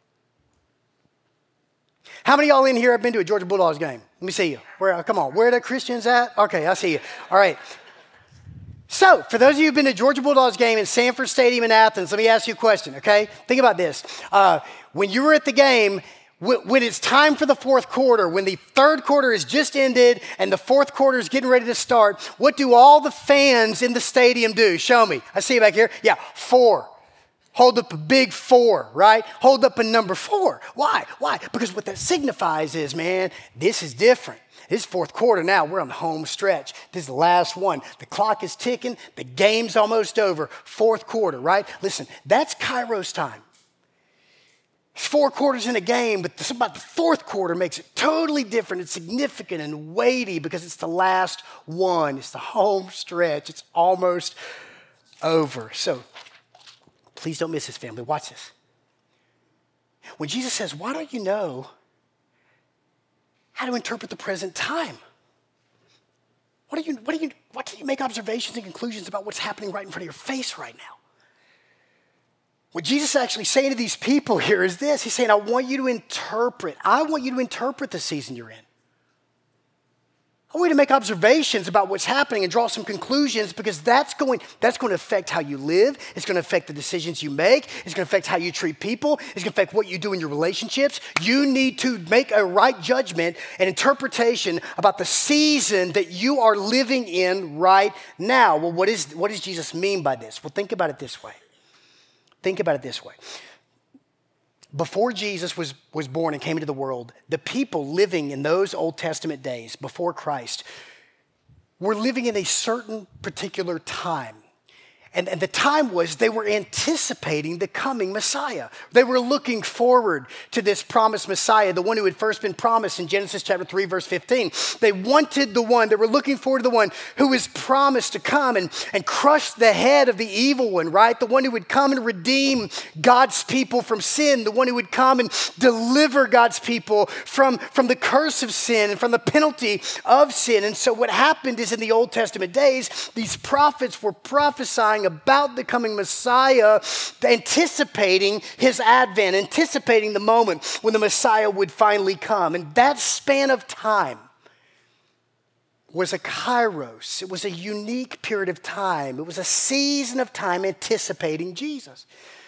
How many of y'all in here have been to a Georgia Bulldogs game? Let me see you. Come on, where are the Christians at? Okay, I see you. All right. So, for those of you who've been to a Georgia Bulldogs game in Sanford Stadium in Athens, let me ask you a question, okay? Think about this. When you were at the game, when it's time for the fourth quarter, when the third quarter has just ended and the fourth quarter is getting ready to start, what do all the fans in the stadium do? Show me. I see you back here. Yeah, 4. Hold up a big 4, right? Hold up a number 4. Why? Why? Because what that signifies is, man, this is different. This is fourth quarter now. We're on the home stretch. This is the last one. The clock is ticking. The game's almost over. Fourth quarter, right? Listen, that's Kairos time. It's 4 quarters in a game, but something about the fourth quarter makes it totally different. It's significant and weighty because it's the last one. It's the home stretch. It's almost over. So please don't miss this, family. Watch this. When Jesus says, why don't you know how to interpret the present time? Why can't you make observations and conclusions about what's happening right in front of your face right now? What Jesus is actually saying to these people here is this. He's saying, I want you to interpret the season you're in. I want you to make observations about what's happening and draw some conclusions because that's going to affect how you live. It's going to affect the decisions you make. It's going to affect how you treat people. It's going to affect what you do in your relationships. You need to make a right judgment and interpretation about the season that you are living in right now. Well, what does Jesus mean by this? Well, think about it this way. Think about it this way. Before Jesus was born and came into the world, the people living in those Old Testament days before Christ were living in a certain particular time. And the time was they were anticipating the coming Messiah. They were looking forward to this promised Messiah, the one who had first been promised in Genesis chapter 3, verse 15. They wanted the one, they were looking forward to the one who was promised to come and crush the head of the evil one, right? The one who would come and redeem God's people from sin, the one who would come and deliver God's people from the curse of sin and from the penalty of sin. And so what happened is in the Old Testament days, these prophets were prophesying about the coming Messiah, anticipating his advent, anticipating the moment when the Messiah would finally come. And that span of time was a kairos. It was a unique period of time. It was a season of time anticipating Jesus.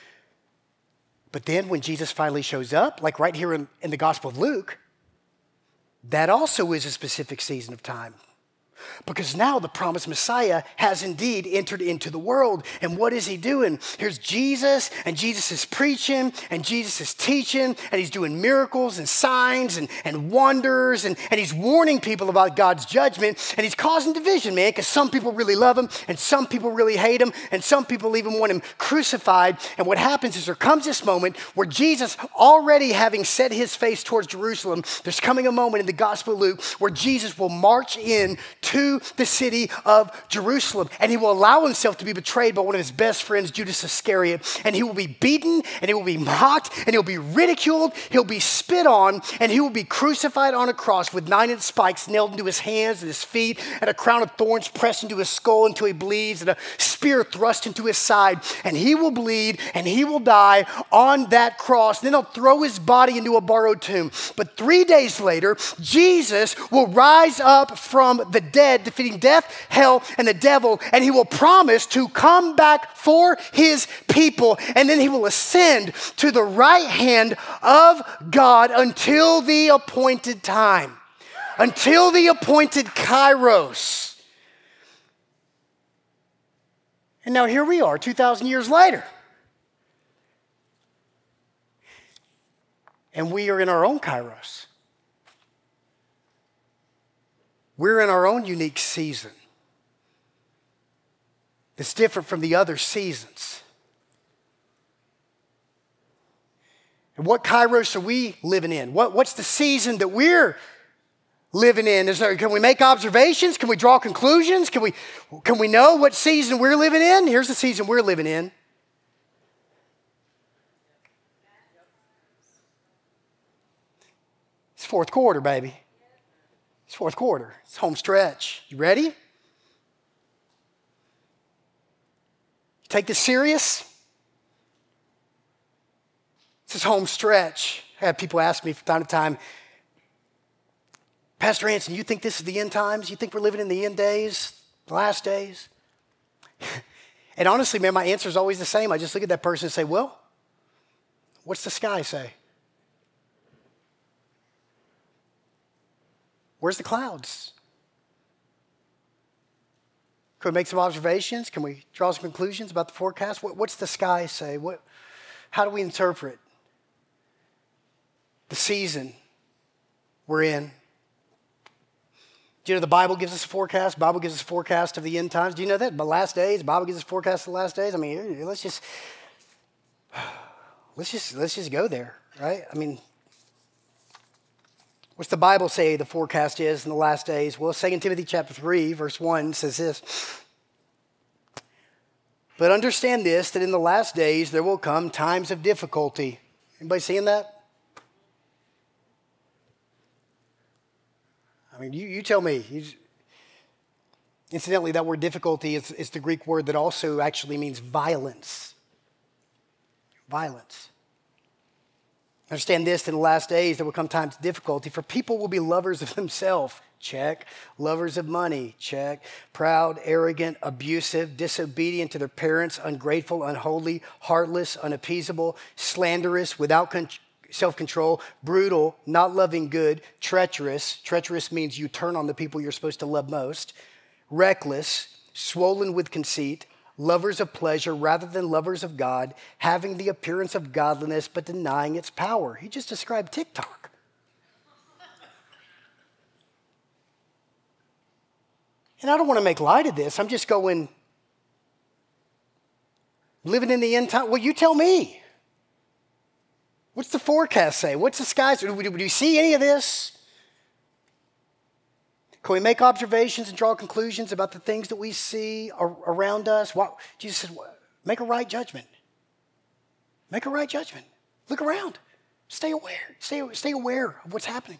But then when Jesus finally shows up, like right here in the Gospel of Luke, that also is a specific season of time. Because now the promised Messiah has indeed entered into the world. And what is he doing? Here's Jesus, and Jesus is preaching, and Jesus is teaching, and he's doing miracles and signs and wonders, and he's warning people about God's judgment, and he's causing division, man, because some people really love him, and some people really hate him, and some people even want him crucified. And what happens is there comes this moment where Jesus, already having set his face towards Jerusalem, there's coming a moment in the Gospel of Luke where Jesus will march in to the city of Jerusalem, and he will allow himself to be betrayed by one of his best friends, Judas Iscariot, and he will be beaten, and he will be mocked, and he'll be ridiculed, he'll be spit on, and he will be crucified on a cross with 9 spikes nailed into his hands and his feet, and a crown of thorns pressed into his skull until he bleeds, and a spear thrust into his side, and he will bleed, and he will die on that cross. And then they'll throw his body into a borrowed tomb. But 3 days later, Jesus will rise up from the dead, defeating death, hell, and the devil, and he will promise to come back for his people, and then he will ascend to the right hand of God until the appointed time, until the appointed kairos. And now here we are, 2,000 years later. And we are in our own kairos. We're in our own unique season that's different from the other seasons. And what kairos are we living in? What's the season that we're living in? Can we make observations? Can we draw conclusions? Can we know what season we're living in? Here's the season we're living in. It's fourth quarter, baby. It's fourth quarter. It's home stretch. You ready? Take this serious. This is home stretch. I have people ask me from time to time, Pastor Anson, you think this is the end times? You think we're living in the end days, the last days? And honestly, man, my answer is always the same. I just look at that person and say, well, what's the sky say? Where's the clouds? Can we make some observations? Can we draw some conclusions about the forecast? What's the sky say? How do we interpret the season we're in? Do you know the Bible gives us a forecast? The Bible gives us a forecast of the end times. Do you know that? The last days, the Bible gives us a forecast of the last days. I mean, let's just go there, right? I mean, what's the Bible say the forecast is in the last days? Well, 2 Timothy chapter 3, verse 1 says this. But understand this, that in the last days there will come times of difficulty. Anybody seeing that? I mean, you tell me. Incidentally, that word difficulty is the Greek word that also actually means violence. Violence. Understand this, in the last days there will come times of difficulty, for people will be lovers of themselves, check. Lovers of money, check. Proud, arrogant, abusive, disobedient to their parents, ungrateful, unholy, heartless, unappeasable, slanderous, without self-control, brutal, not loving good, treacherous. Treacherous means you turn on the people you're supposed to love most. Reckless, swollen with conceit, lovers of pleasure rather than lovers of God, having the appearance of godliness but denying its power. He just described TikTok. And I don't want to make light of this. I'm just going, living in the end time. Well, you tell me. What's the forecast say? What's the skies? Do we see any of this? Can we make observations and draw conclusions about the things that we see around us? Jesus says, make a right judgment. Make a right judgment. Look around. Stay aware. Stay aware of what's happening.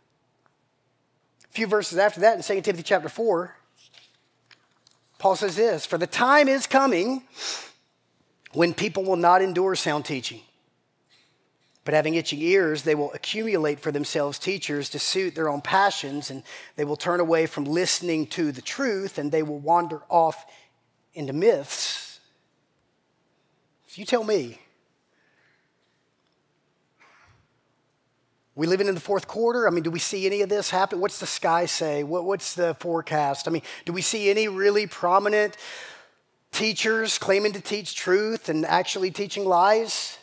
A few verses after that in 2 Timothy chapter 4, Paul says this, for the time is coming when people will not endure sound teaching. But having itching ears, they will accumulate for themselves teachers to suit their own passions, and they will turn away from listening to the truth, and they will wander off into myths. So you tell me. We living in the fourth quarter? I mean, do we see any of this happen? What's the sky say? What's the forecast? I mean, do we see any really prominent teachers claiming to teach truth and actually teaching lies?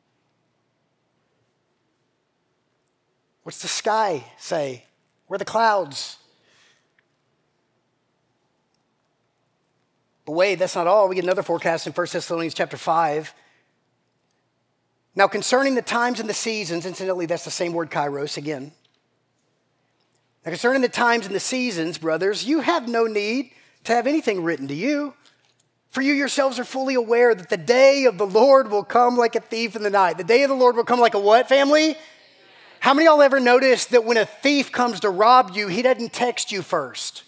What's the sky say? Where are the clouds? But wait, that's not all. We get another forecast in 1 Thessalonians chapter 5. Now, concerning the times and the seasons, incidentally, that's the same word, kairos, again. Now, concerning the times and the seasons, brothers, you have no need to have anything written to you. For you yourselves are fully aware that the day of the Lord will come like a thief in the night. The day of the Lord will come like a what, family? How many of y'all ever noticed that when a thief comes to rob you, he doesn't text you first?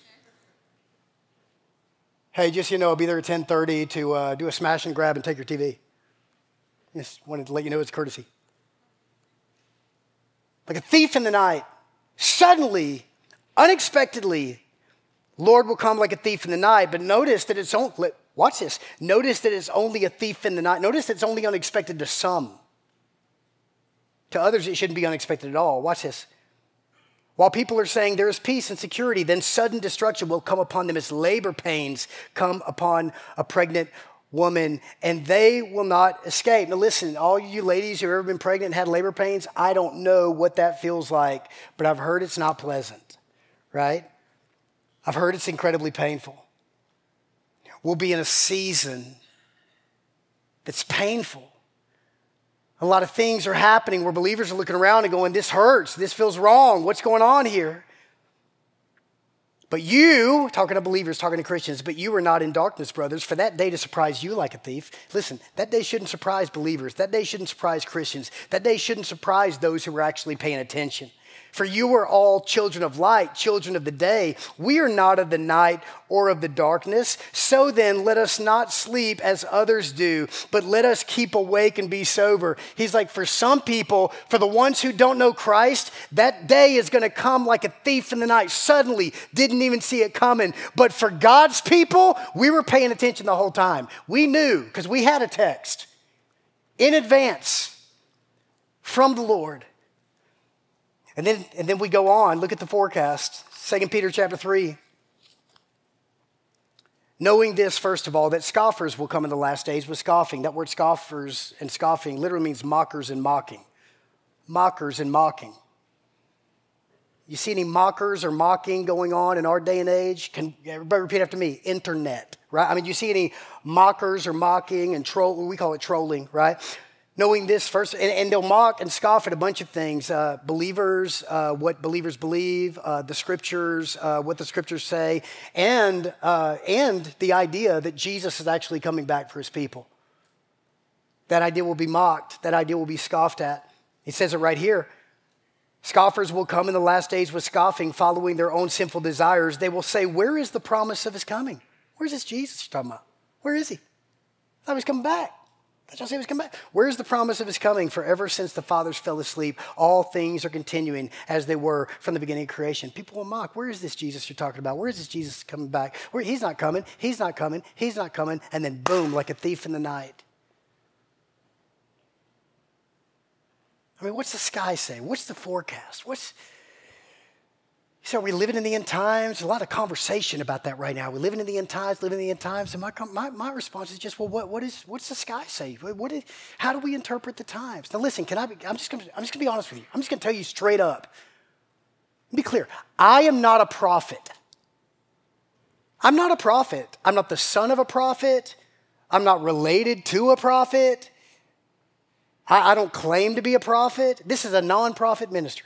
Hey, just, I'll be there at 10:30 to do a smash and grab and take your TV. Just wanted to let you know it's courtesy. Like a thief in the night, suddenly, unexpectedly, Lord will come like a thief in the night. But notice that it's only, watch this. Notice that it's only a thief in the night. Notice that it's only unexpected to some. To others, it shouldn't be unexpected at all. Watch this. While people are saying there is peace and security, then sudden destruction will come upon them as labor pains come upon a pregnant woman, and they will not escape. Now listen, all you ladies who have ever been pregnant and had labor pains, I don't know what that feels like, but I've heard it's not pleasant, right? I've heard it's incredibly painful. We'll be in a season that's painful. A lot of things are happening where believers are looking around and going, this hurts, this feels wrong, what's going on here? But you, talking to believers, talking to Christians, but you are not in darkness, brothers, for that day to surprise you like a thief. Listen, that day shouldn't surprise believers. That day shouldn't surprise Christians. That day shouldn't surprise those who are actually paying attention. For you are all children of light, children of the day. We are not of the night or of the darkness. So then, let us not sleep as others do, but let us keep awake and be sober. He's like, for some people, for the ones who don't know Christ, that day is going to come like a thief in the night. Suddenly, didn't even see it coming. But for God's people, we were paying attention the whole time. We knew, because we had a text in advance from the Lord. And then we go on, look at the forecast, 2 Peter chapter 3. Knowing this, first of all, that scoffers will come in the last days with scoffing. That word scoffers and scoffing literally means mockers and mocking. Mockers and mocking. You see any mockers or mocking going on in our day and age? Can everybody repeat after me? Internet, right? I mean, you see any mockers or mocking and troll? We call it trolling, right? Knowing this first, and they'll mock and scoff at a bunch of things. Believers, what believers believe, the scriptures, what the scriptures say, and the idea that Jesus is actually coming back for his people. That idea will be mocked. That idea will be scoffed at. He says it right here. Scoffers will come in the last days with scoffing, following their own sinful desires. They will say, where is the promise of his coming? Where's this Jesus you're talking about? Where is he? I thought he was coming back. That's what I say, he was coming back. Where's the promise of his coming? For ever since the fathers fell asleep, all things are continuing as they were from the beginning of creation. People will mock, where is this Jesus you're talking about? Where is this Jesus coming back? He's not coming, he's not coming, he's not coming. And then boom, like a thief in the night. I mean, what's the sky say? What's the forecast? So are we living in the end times? There's a lot of conversation about that right now. We're living in the end times, living in the end times. And my response is just, well, what's the sky say? How do we interpret the times? Now listen, I'm just gonna be honest with you. I'm just gonna tell you straight up. Be clear. I am not a prophet. I'm not a prophet. I'm not the son of a prophet. I'm not related to a prophet. I don't claim to be a prophet. This is a non-profit ministry.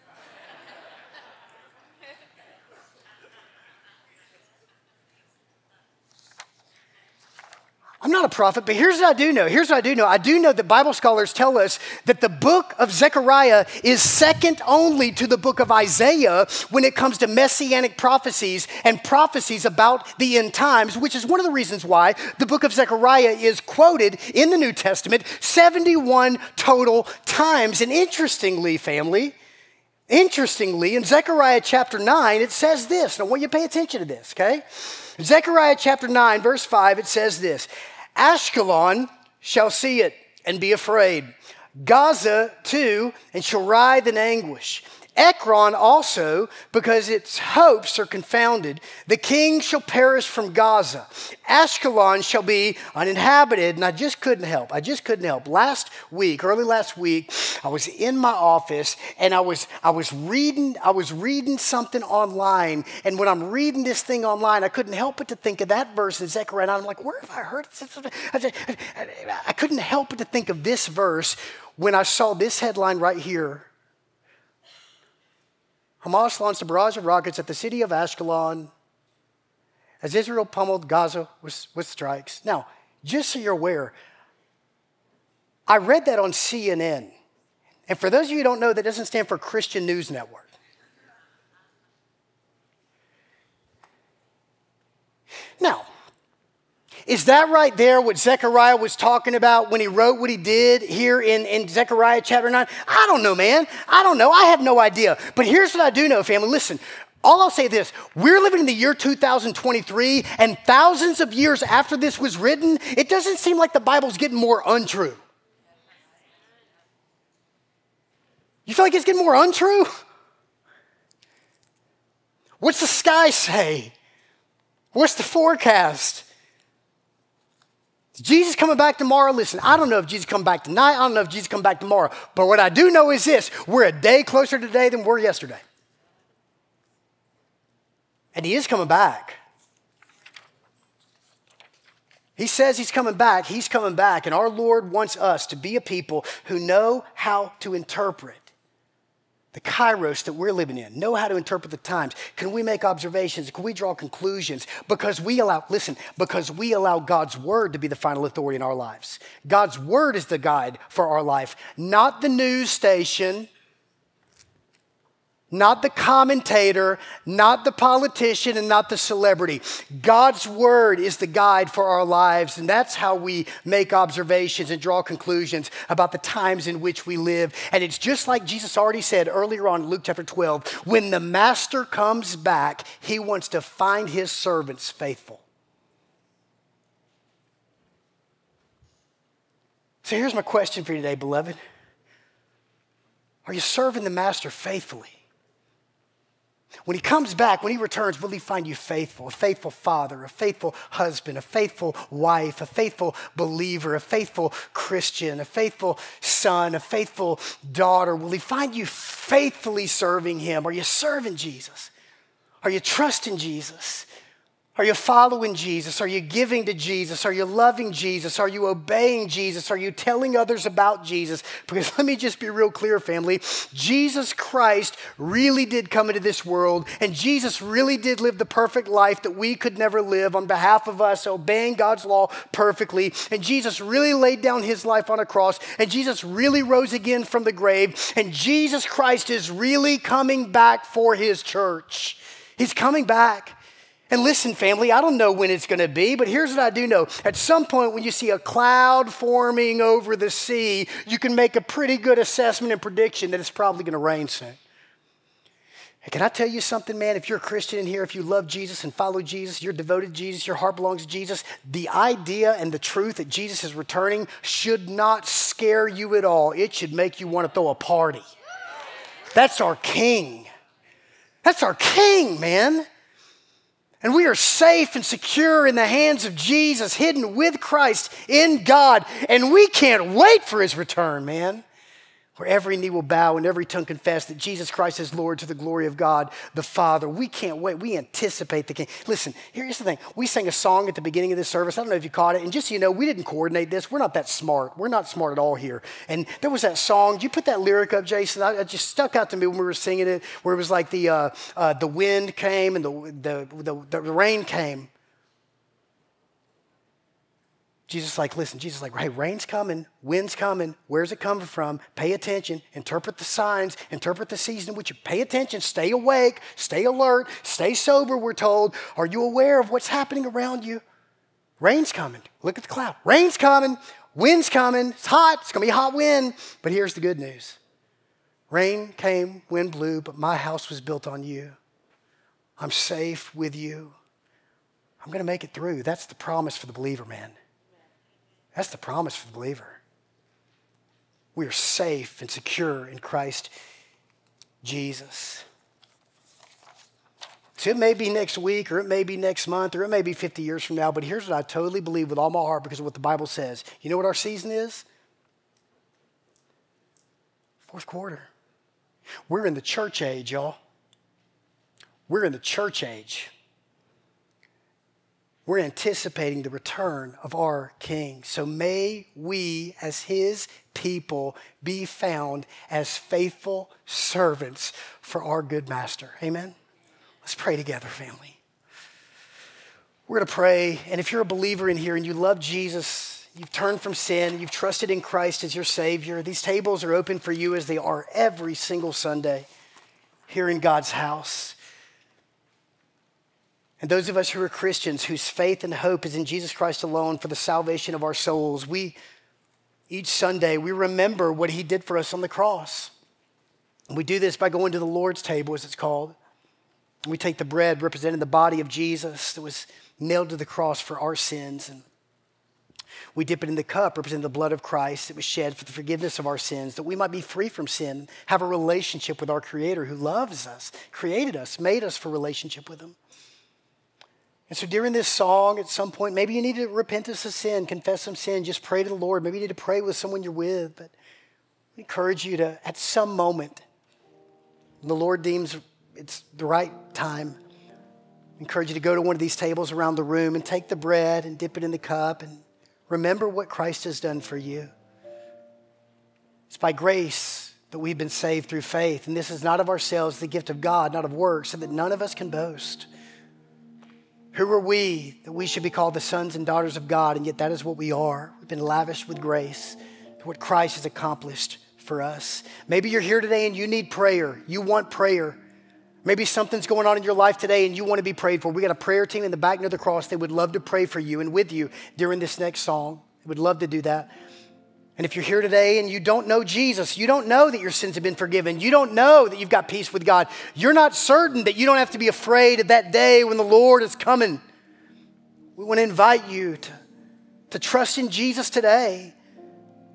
I'm not a prophet, but here's what I do know. I do know that Bible scholars tell us that the book of Zechariah is second only to the book of Isaiah when it comes to messianic prophecies and prophecies about the end times, which is one of the reasons why the book of Zechariah is quoted in the New Testament 71 total times. And interestingly, in Zechariah chapter 9, it says this. Now, I want you to pay attention to this, okay? Zechariah chapter 9, verse 5, it says this. Ashkelon shall see it and be afraid. Gaza too, and shall writhe in anguish. Ekron also, because its hopes are confounded. The king shall perish from Gaza. Ashkelon shall be uninhabited. And I just couldn't help. Early last week, I was in my office and I was reading something online. And when I'm reading this thing online, I couldn't help but to think of that verse in Zechariah. And I'm like, where have I heard it? I couldn't help but to think of this verse when I saw this headline right here. Hamas launched a barrage of rockets at the city of Ashkelon as Israel pummeled Gaza with strikes. Now, just so you're aware, I read that on CNN. And for those of you who don't know, that doesn't stand for Christian News Network. Now, is that right there what Zechariah was talking about when he wrote what he did here in Zechariah chapter 9? I don't know, man. I don't know. I have no idea. But here's what I do know, family. Listen, all I'll say is this. We're living in the year 2023, and thousands of years after this was written, it doesn't seem like the Bible's getting more untrue. You feel like it's getting more untrue? What's the sky say? What's the forecast? Is Jesus coming back tomorrow? Listen, I don't know if Jesus coming back tonight. I don't know if Jesus coming back tomorrow. But what I do know is this. We're a day closer today than we were yesterday. And he is coming back. He says he's coming back. He's coming back. And our Lord wants us to be a people who know how to interpret the kairos that we're living in, know how to interpret the times. Can we make observations? Can we draw conclusions? Because we allow God's word to be the final authority in our lives. God's word is the guide for our life, not the news station, not the commentator, not the politician, and not the celebrity. God's word is the guide for our lives, and that's how we make observations and draw conclusions about the times in which we live. And it's just like Jesus already said earlier on in Luke chapter 12, when the master comes back, he wants to find his servants faithful. So here's my question for you today, beloved. Are you serving the master faithfully? When he comes back, when he returns, will he find you faithful? A faithful father, a faithful husband, a faithful wife, a faithful believer, a faithful Christian, a faithful son, a faithful daughter? Will he find you faithfully serving him? Are you serving Jesus? Are you trusting Jesus? Are you following Jesus? Are you giving to Jesus? Are you loving Jesus? Are you obeying Jesus? Are you telling others about Jesus? Because let me just be real clear, family. Jesus Christ really did come into this world, and Jesus really did live the perfect life that we could never live on behalf of us, obeying God's law perfectly. And Jesus really laid down his life on a cross, and Jesus really rose again from the grave, and Jesus Christ is really coming back for his church. He's coming back. And listen, family, I don't know when it's going to be, but here's what I do know. At some point when you see a cloud forming over the sea, you can make a pretty good assessment and prediction that it's probably going to rain soon. And can I tell you something, man? If you're a Christian in here, if you love Jesus and follow Jesus, you're devoted to Jesus, your heart belongs to Jesus, the idea and the truth that Jesus is returning should not scare you at all. It should make you want to throw a party. That's our King. That's our King, man. And we are safe and secure in the hands of Jesus, hidden with Christ in God. And we can't wait for his return, man. Where every knee will bow and every tongue confess that Jesus Christ is Lord to the glory of God the Father. We can't wait. We anticipate the King. Listen, here's the thing. We sang a song at the beginning of this service. I don't know if you caught it. And just so you know, we didn't coordinate this. We're not that smart. We're not smart at all here. And there was that song. Did you put that lyric up, Jason? It just stuck out to me when we were singing it, where it was like the wind came and the rain came. Jesus is like, hey, rain's coming, wind's coming. Where's it coming from? Pay attention, interpret the signs, interpret the season in which you pay attention, stay awake, stay alert, stay sober, we're told. Are you aware of what's happening around you? Rain's coming. Look at the cloud. Rain's coming, wind's coming. It's hot, it's gonna be a hot wind. But here's the good news. Rain came, wind blew, but my house was built on you. I'm safe with you. I'm gonna make it through. That's the promise for the believer, man. That's the promise for the believer. We are safe and secure in Christ Jesus. So it may be next week, or it may be next month, or it may be 50 years from now, but here's what I totally believe with all my heart because of what the Bible says. You know what our season is? Fourth quarter. We're in the church age, y'all. We're in the church age. We're anticipating the return of our King. So may we, as his people, be found as faithful servants for our good master. Amen? Let's pray together, family. We're going to pray, and if you're a believer in here and you love Jesus, you've turned from sin, you've trusted in Christ as your Savior, these tables are open for you as they are every single Sunday here in God's house. And those of us who are Christians, whose faith and hope is in Jesus Christ alone for the salvation of our souls, each Sunday, we remember what he did for us on the cross. And we do this by going to the Lord's table, as it's called. And we take the bread representing the body of Jesus that was nailed to the cross for our sins. And we dip it in the cup representing the blood of Christ that was shed for the forgiveness of our sins, that we might be free from sin, have a relationship with our Creator who loves us, created us, made us for relationship with him. And so during this song, at some point, maybe you need to repent of some sin, confess some sin, just pray to the Lord. Maybe you need to pray with someone you're with. But I encourage you to, at some moment, when the Lord deems it's the right time, I encourage you to go to one of these tables around the room and take the bread and dip it in the cup and remember what Christ has done for you. It's by grace that we've been saved through faith. And this is not of ourselves, the gift of God, not of works, so that none of us can boast. Who are we that we should be called the sons and daughters of God? And yet that is what we are. We've been lavished with grace for what Christ has accomplished for us. Maybe you're here today and you need prayer. You want prayer. Maybe something's going on in your life today and you want to be prayed for. We got a prayer team in the back near the cross. They would love to pray for you and with you during this next song. They would love to do that. And if you're here today and you don't know Jesus, you don't know that your sins have been forgiven, you don't know that you've got peace with God, you're not certain that you don't have to be afraid of that day when the Lord is coming, we want to invite you to trust in Jesus today.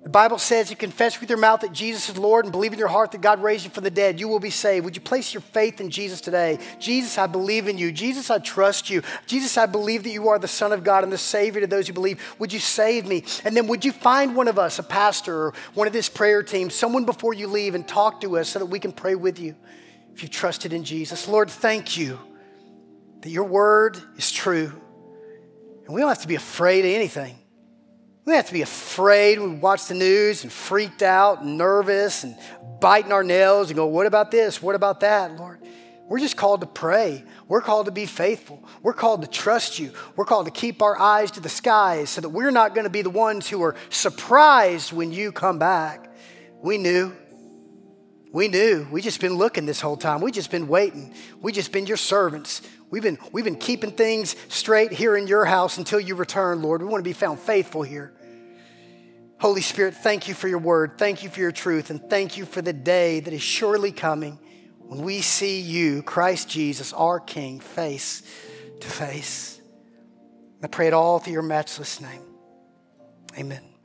The Bible says, you confess with your mouth that Jesus is Lord and believe in your heart that God raised him from the dead, you will be saved. Would you place your faith in Jesus today? Jesus, I believe in you. Jesus, I trust you. Jesus, I believe that you are the Son of God and the Savior to those who believe. Would you save me? And then would you find one of us, a pastor or one of this prayer team, someone before you leave, and talk to us so that we can pray with you if you've trusted in Jesus. Lord, thank you that your word is true. And we don't have to be afraid of anything. We don't have to be afraid when we watch the news and freaked out and nervous and biting our nails and go, what about this? What about that, Lord? We're just called to pray. We're called to be faithful. We're called to trust you. We're called to keep our eyes to the skies so that we're not going to be the ones who are surprised when you come back. We knew. We just been looking this whole time. We just been waiting. We just been your servants. We've been keeping things straight here in your house until you return, Lord. We want to be found faithful here. Holy Spirit, thank you for your word. Thank you for your truth. And thank you for the day that is surely coming when we see you, Christ Jesus, our King, face to face. I pray it all through your matchless name. Amen.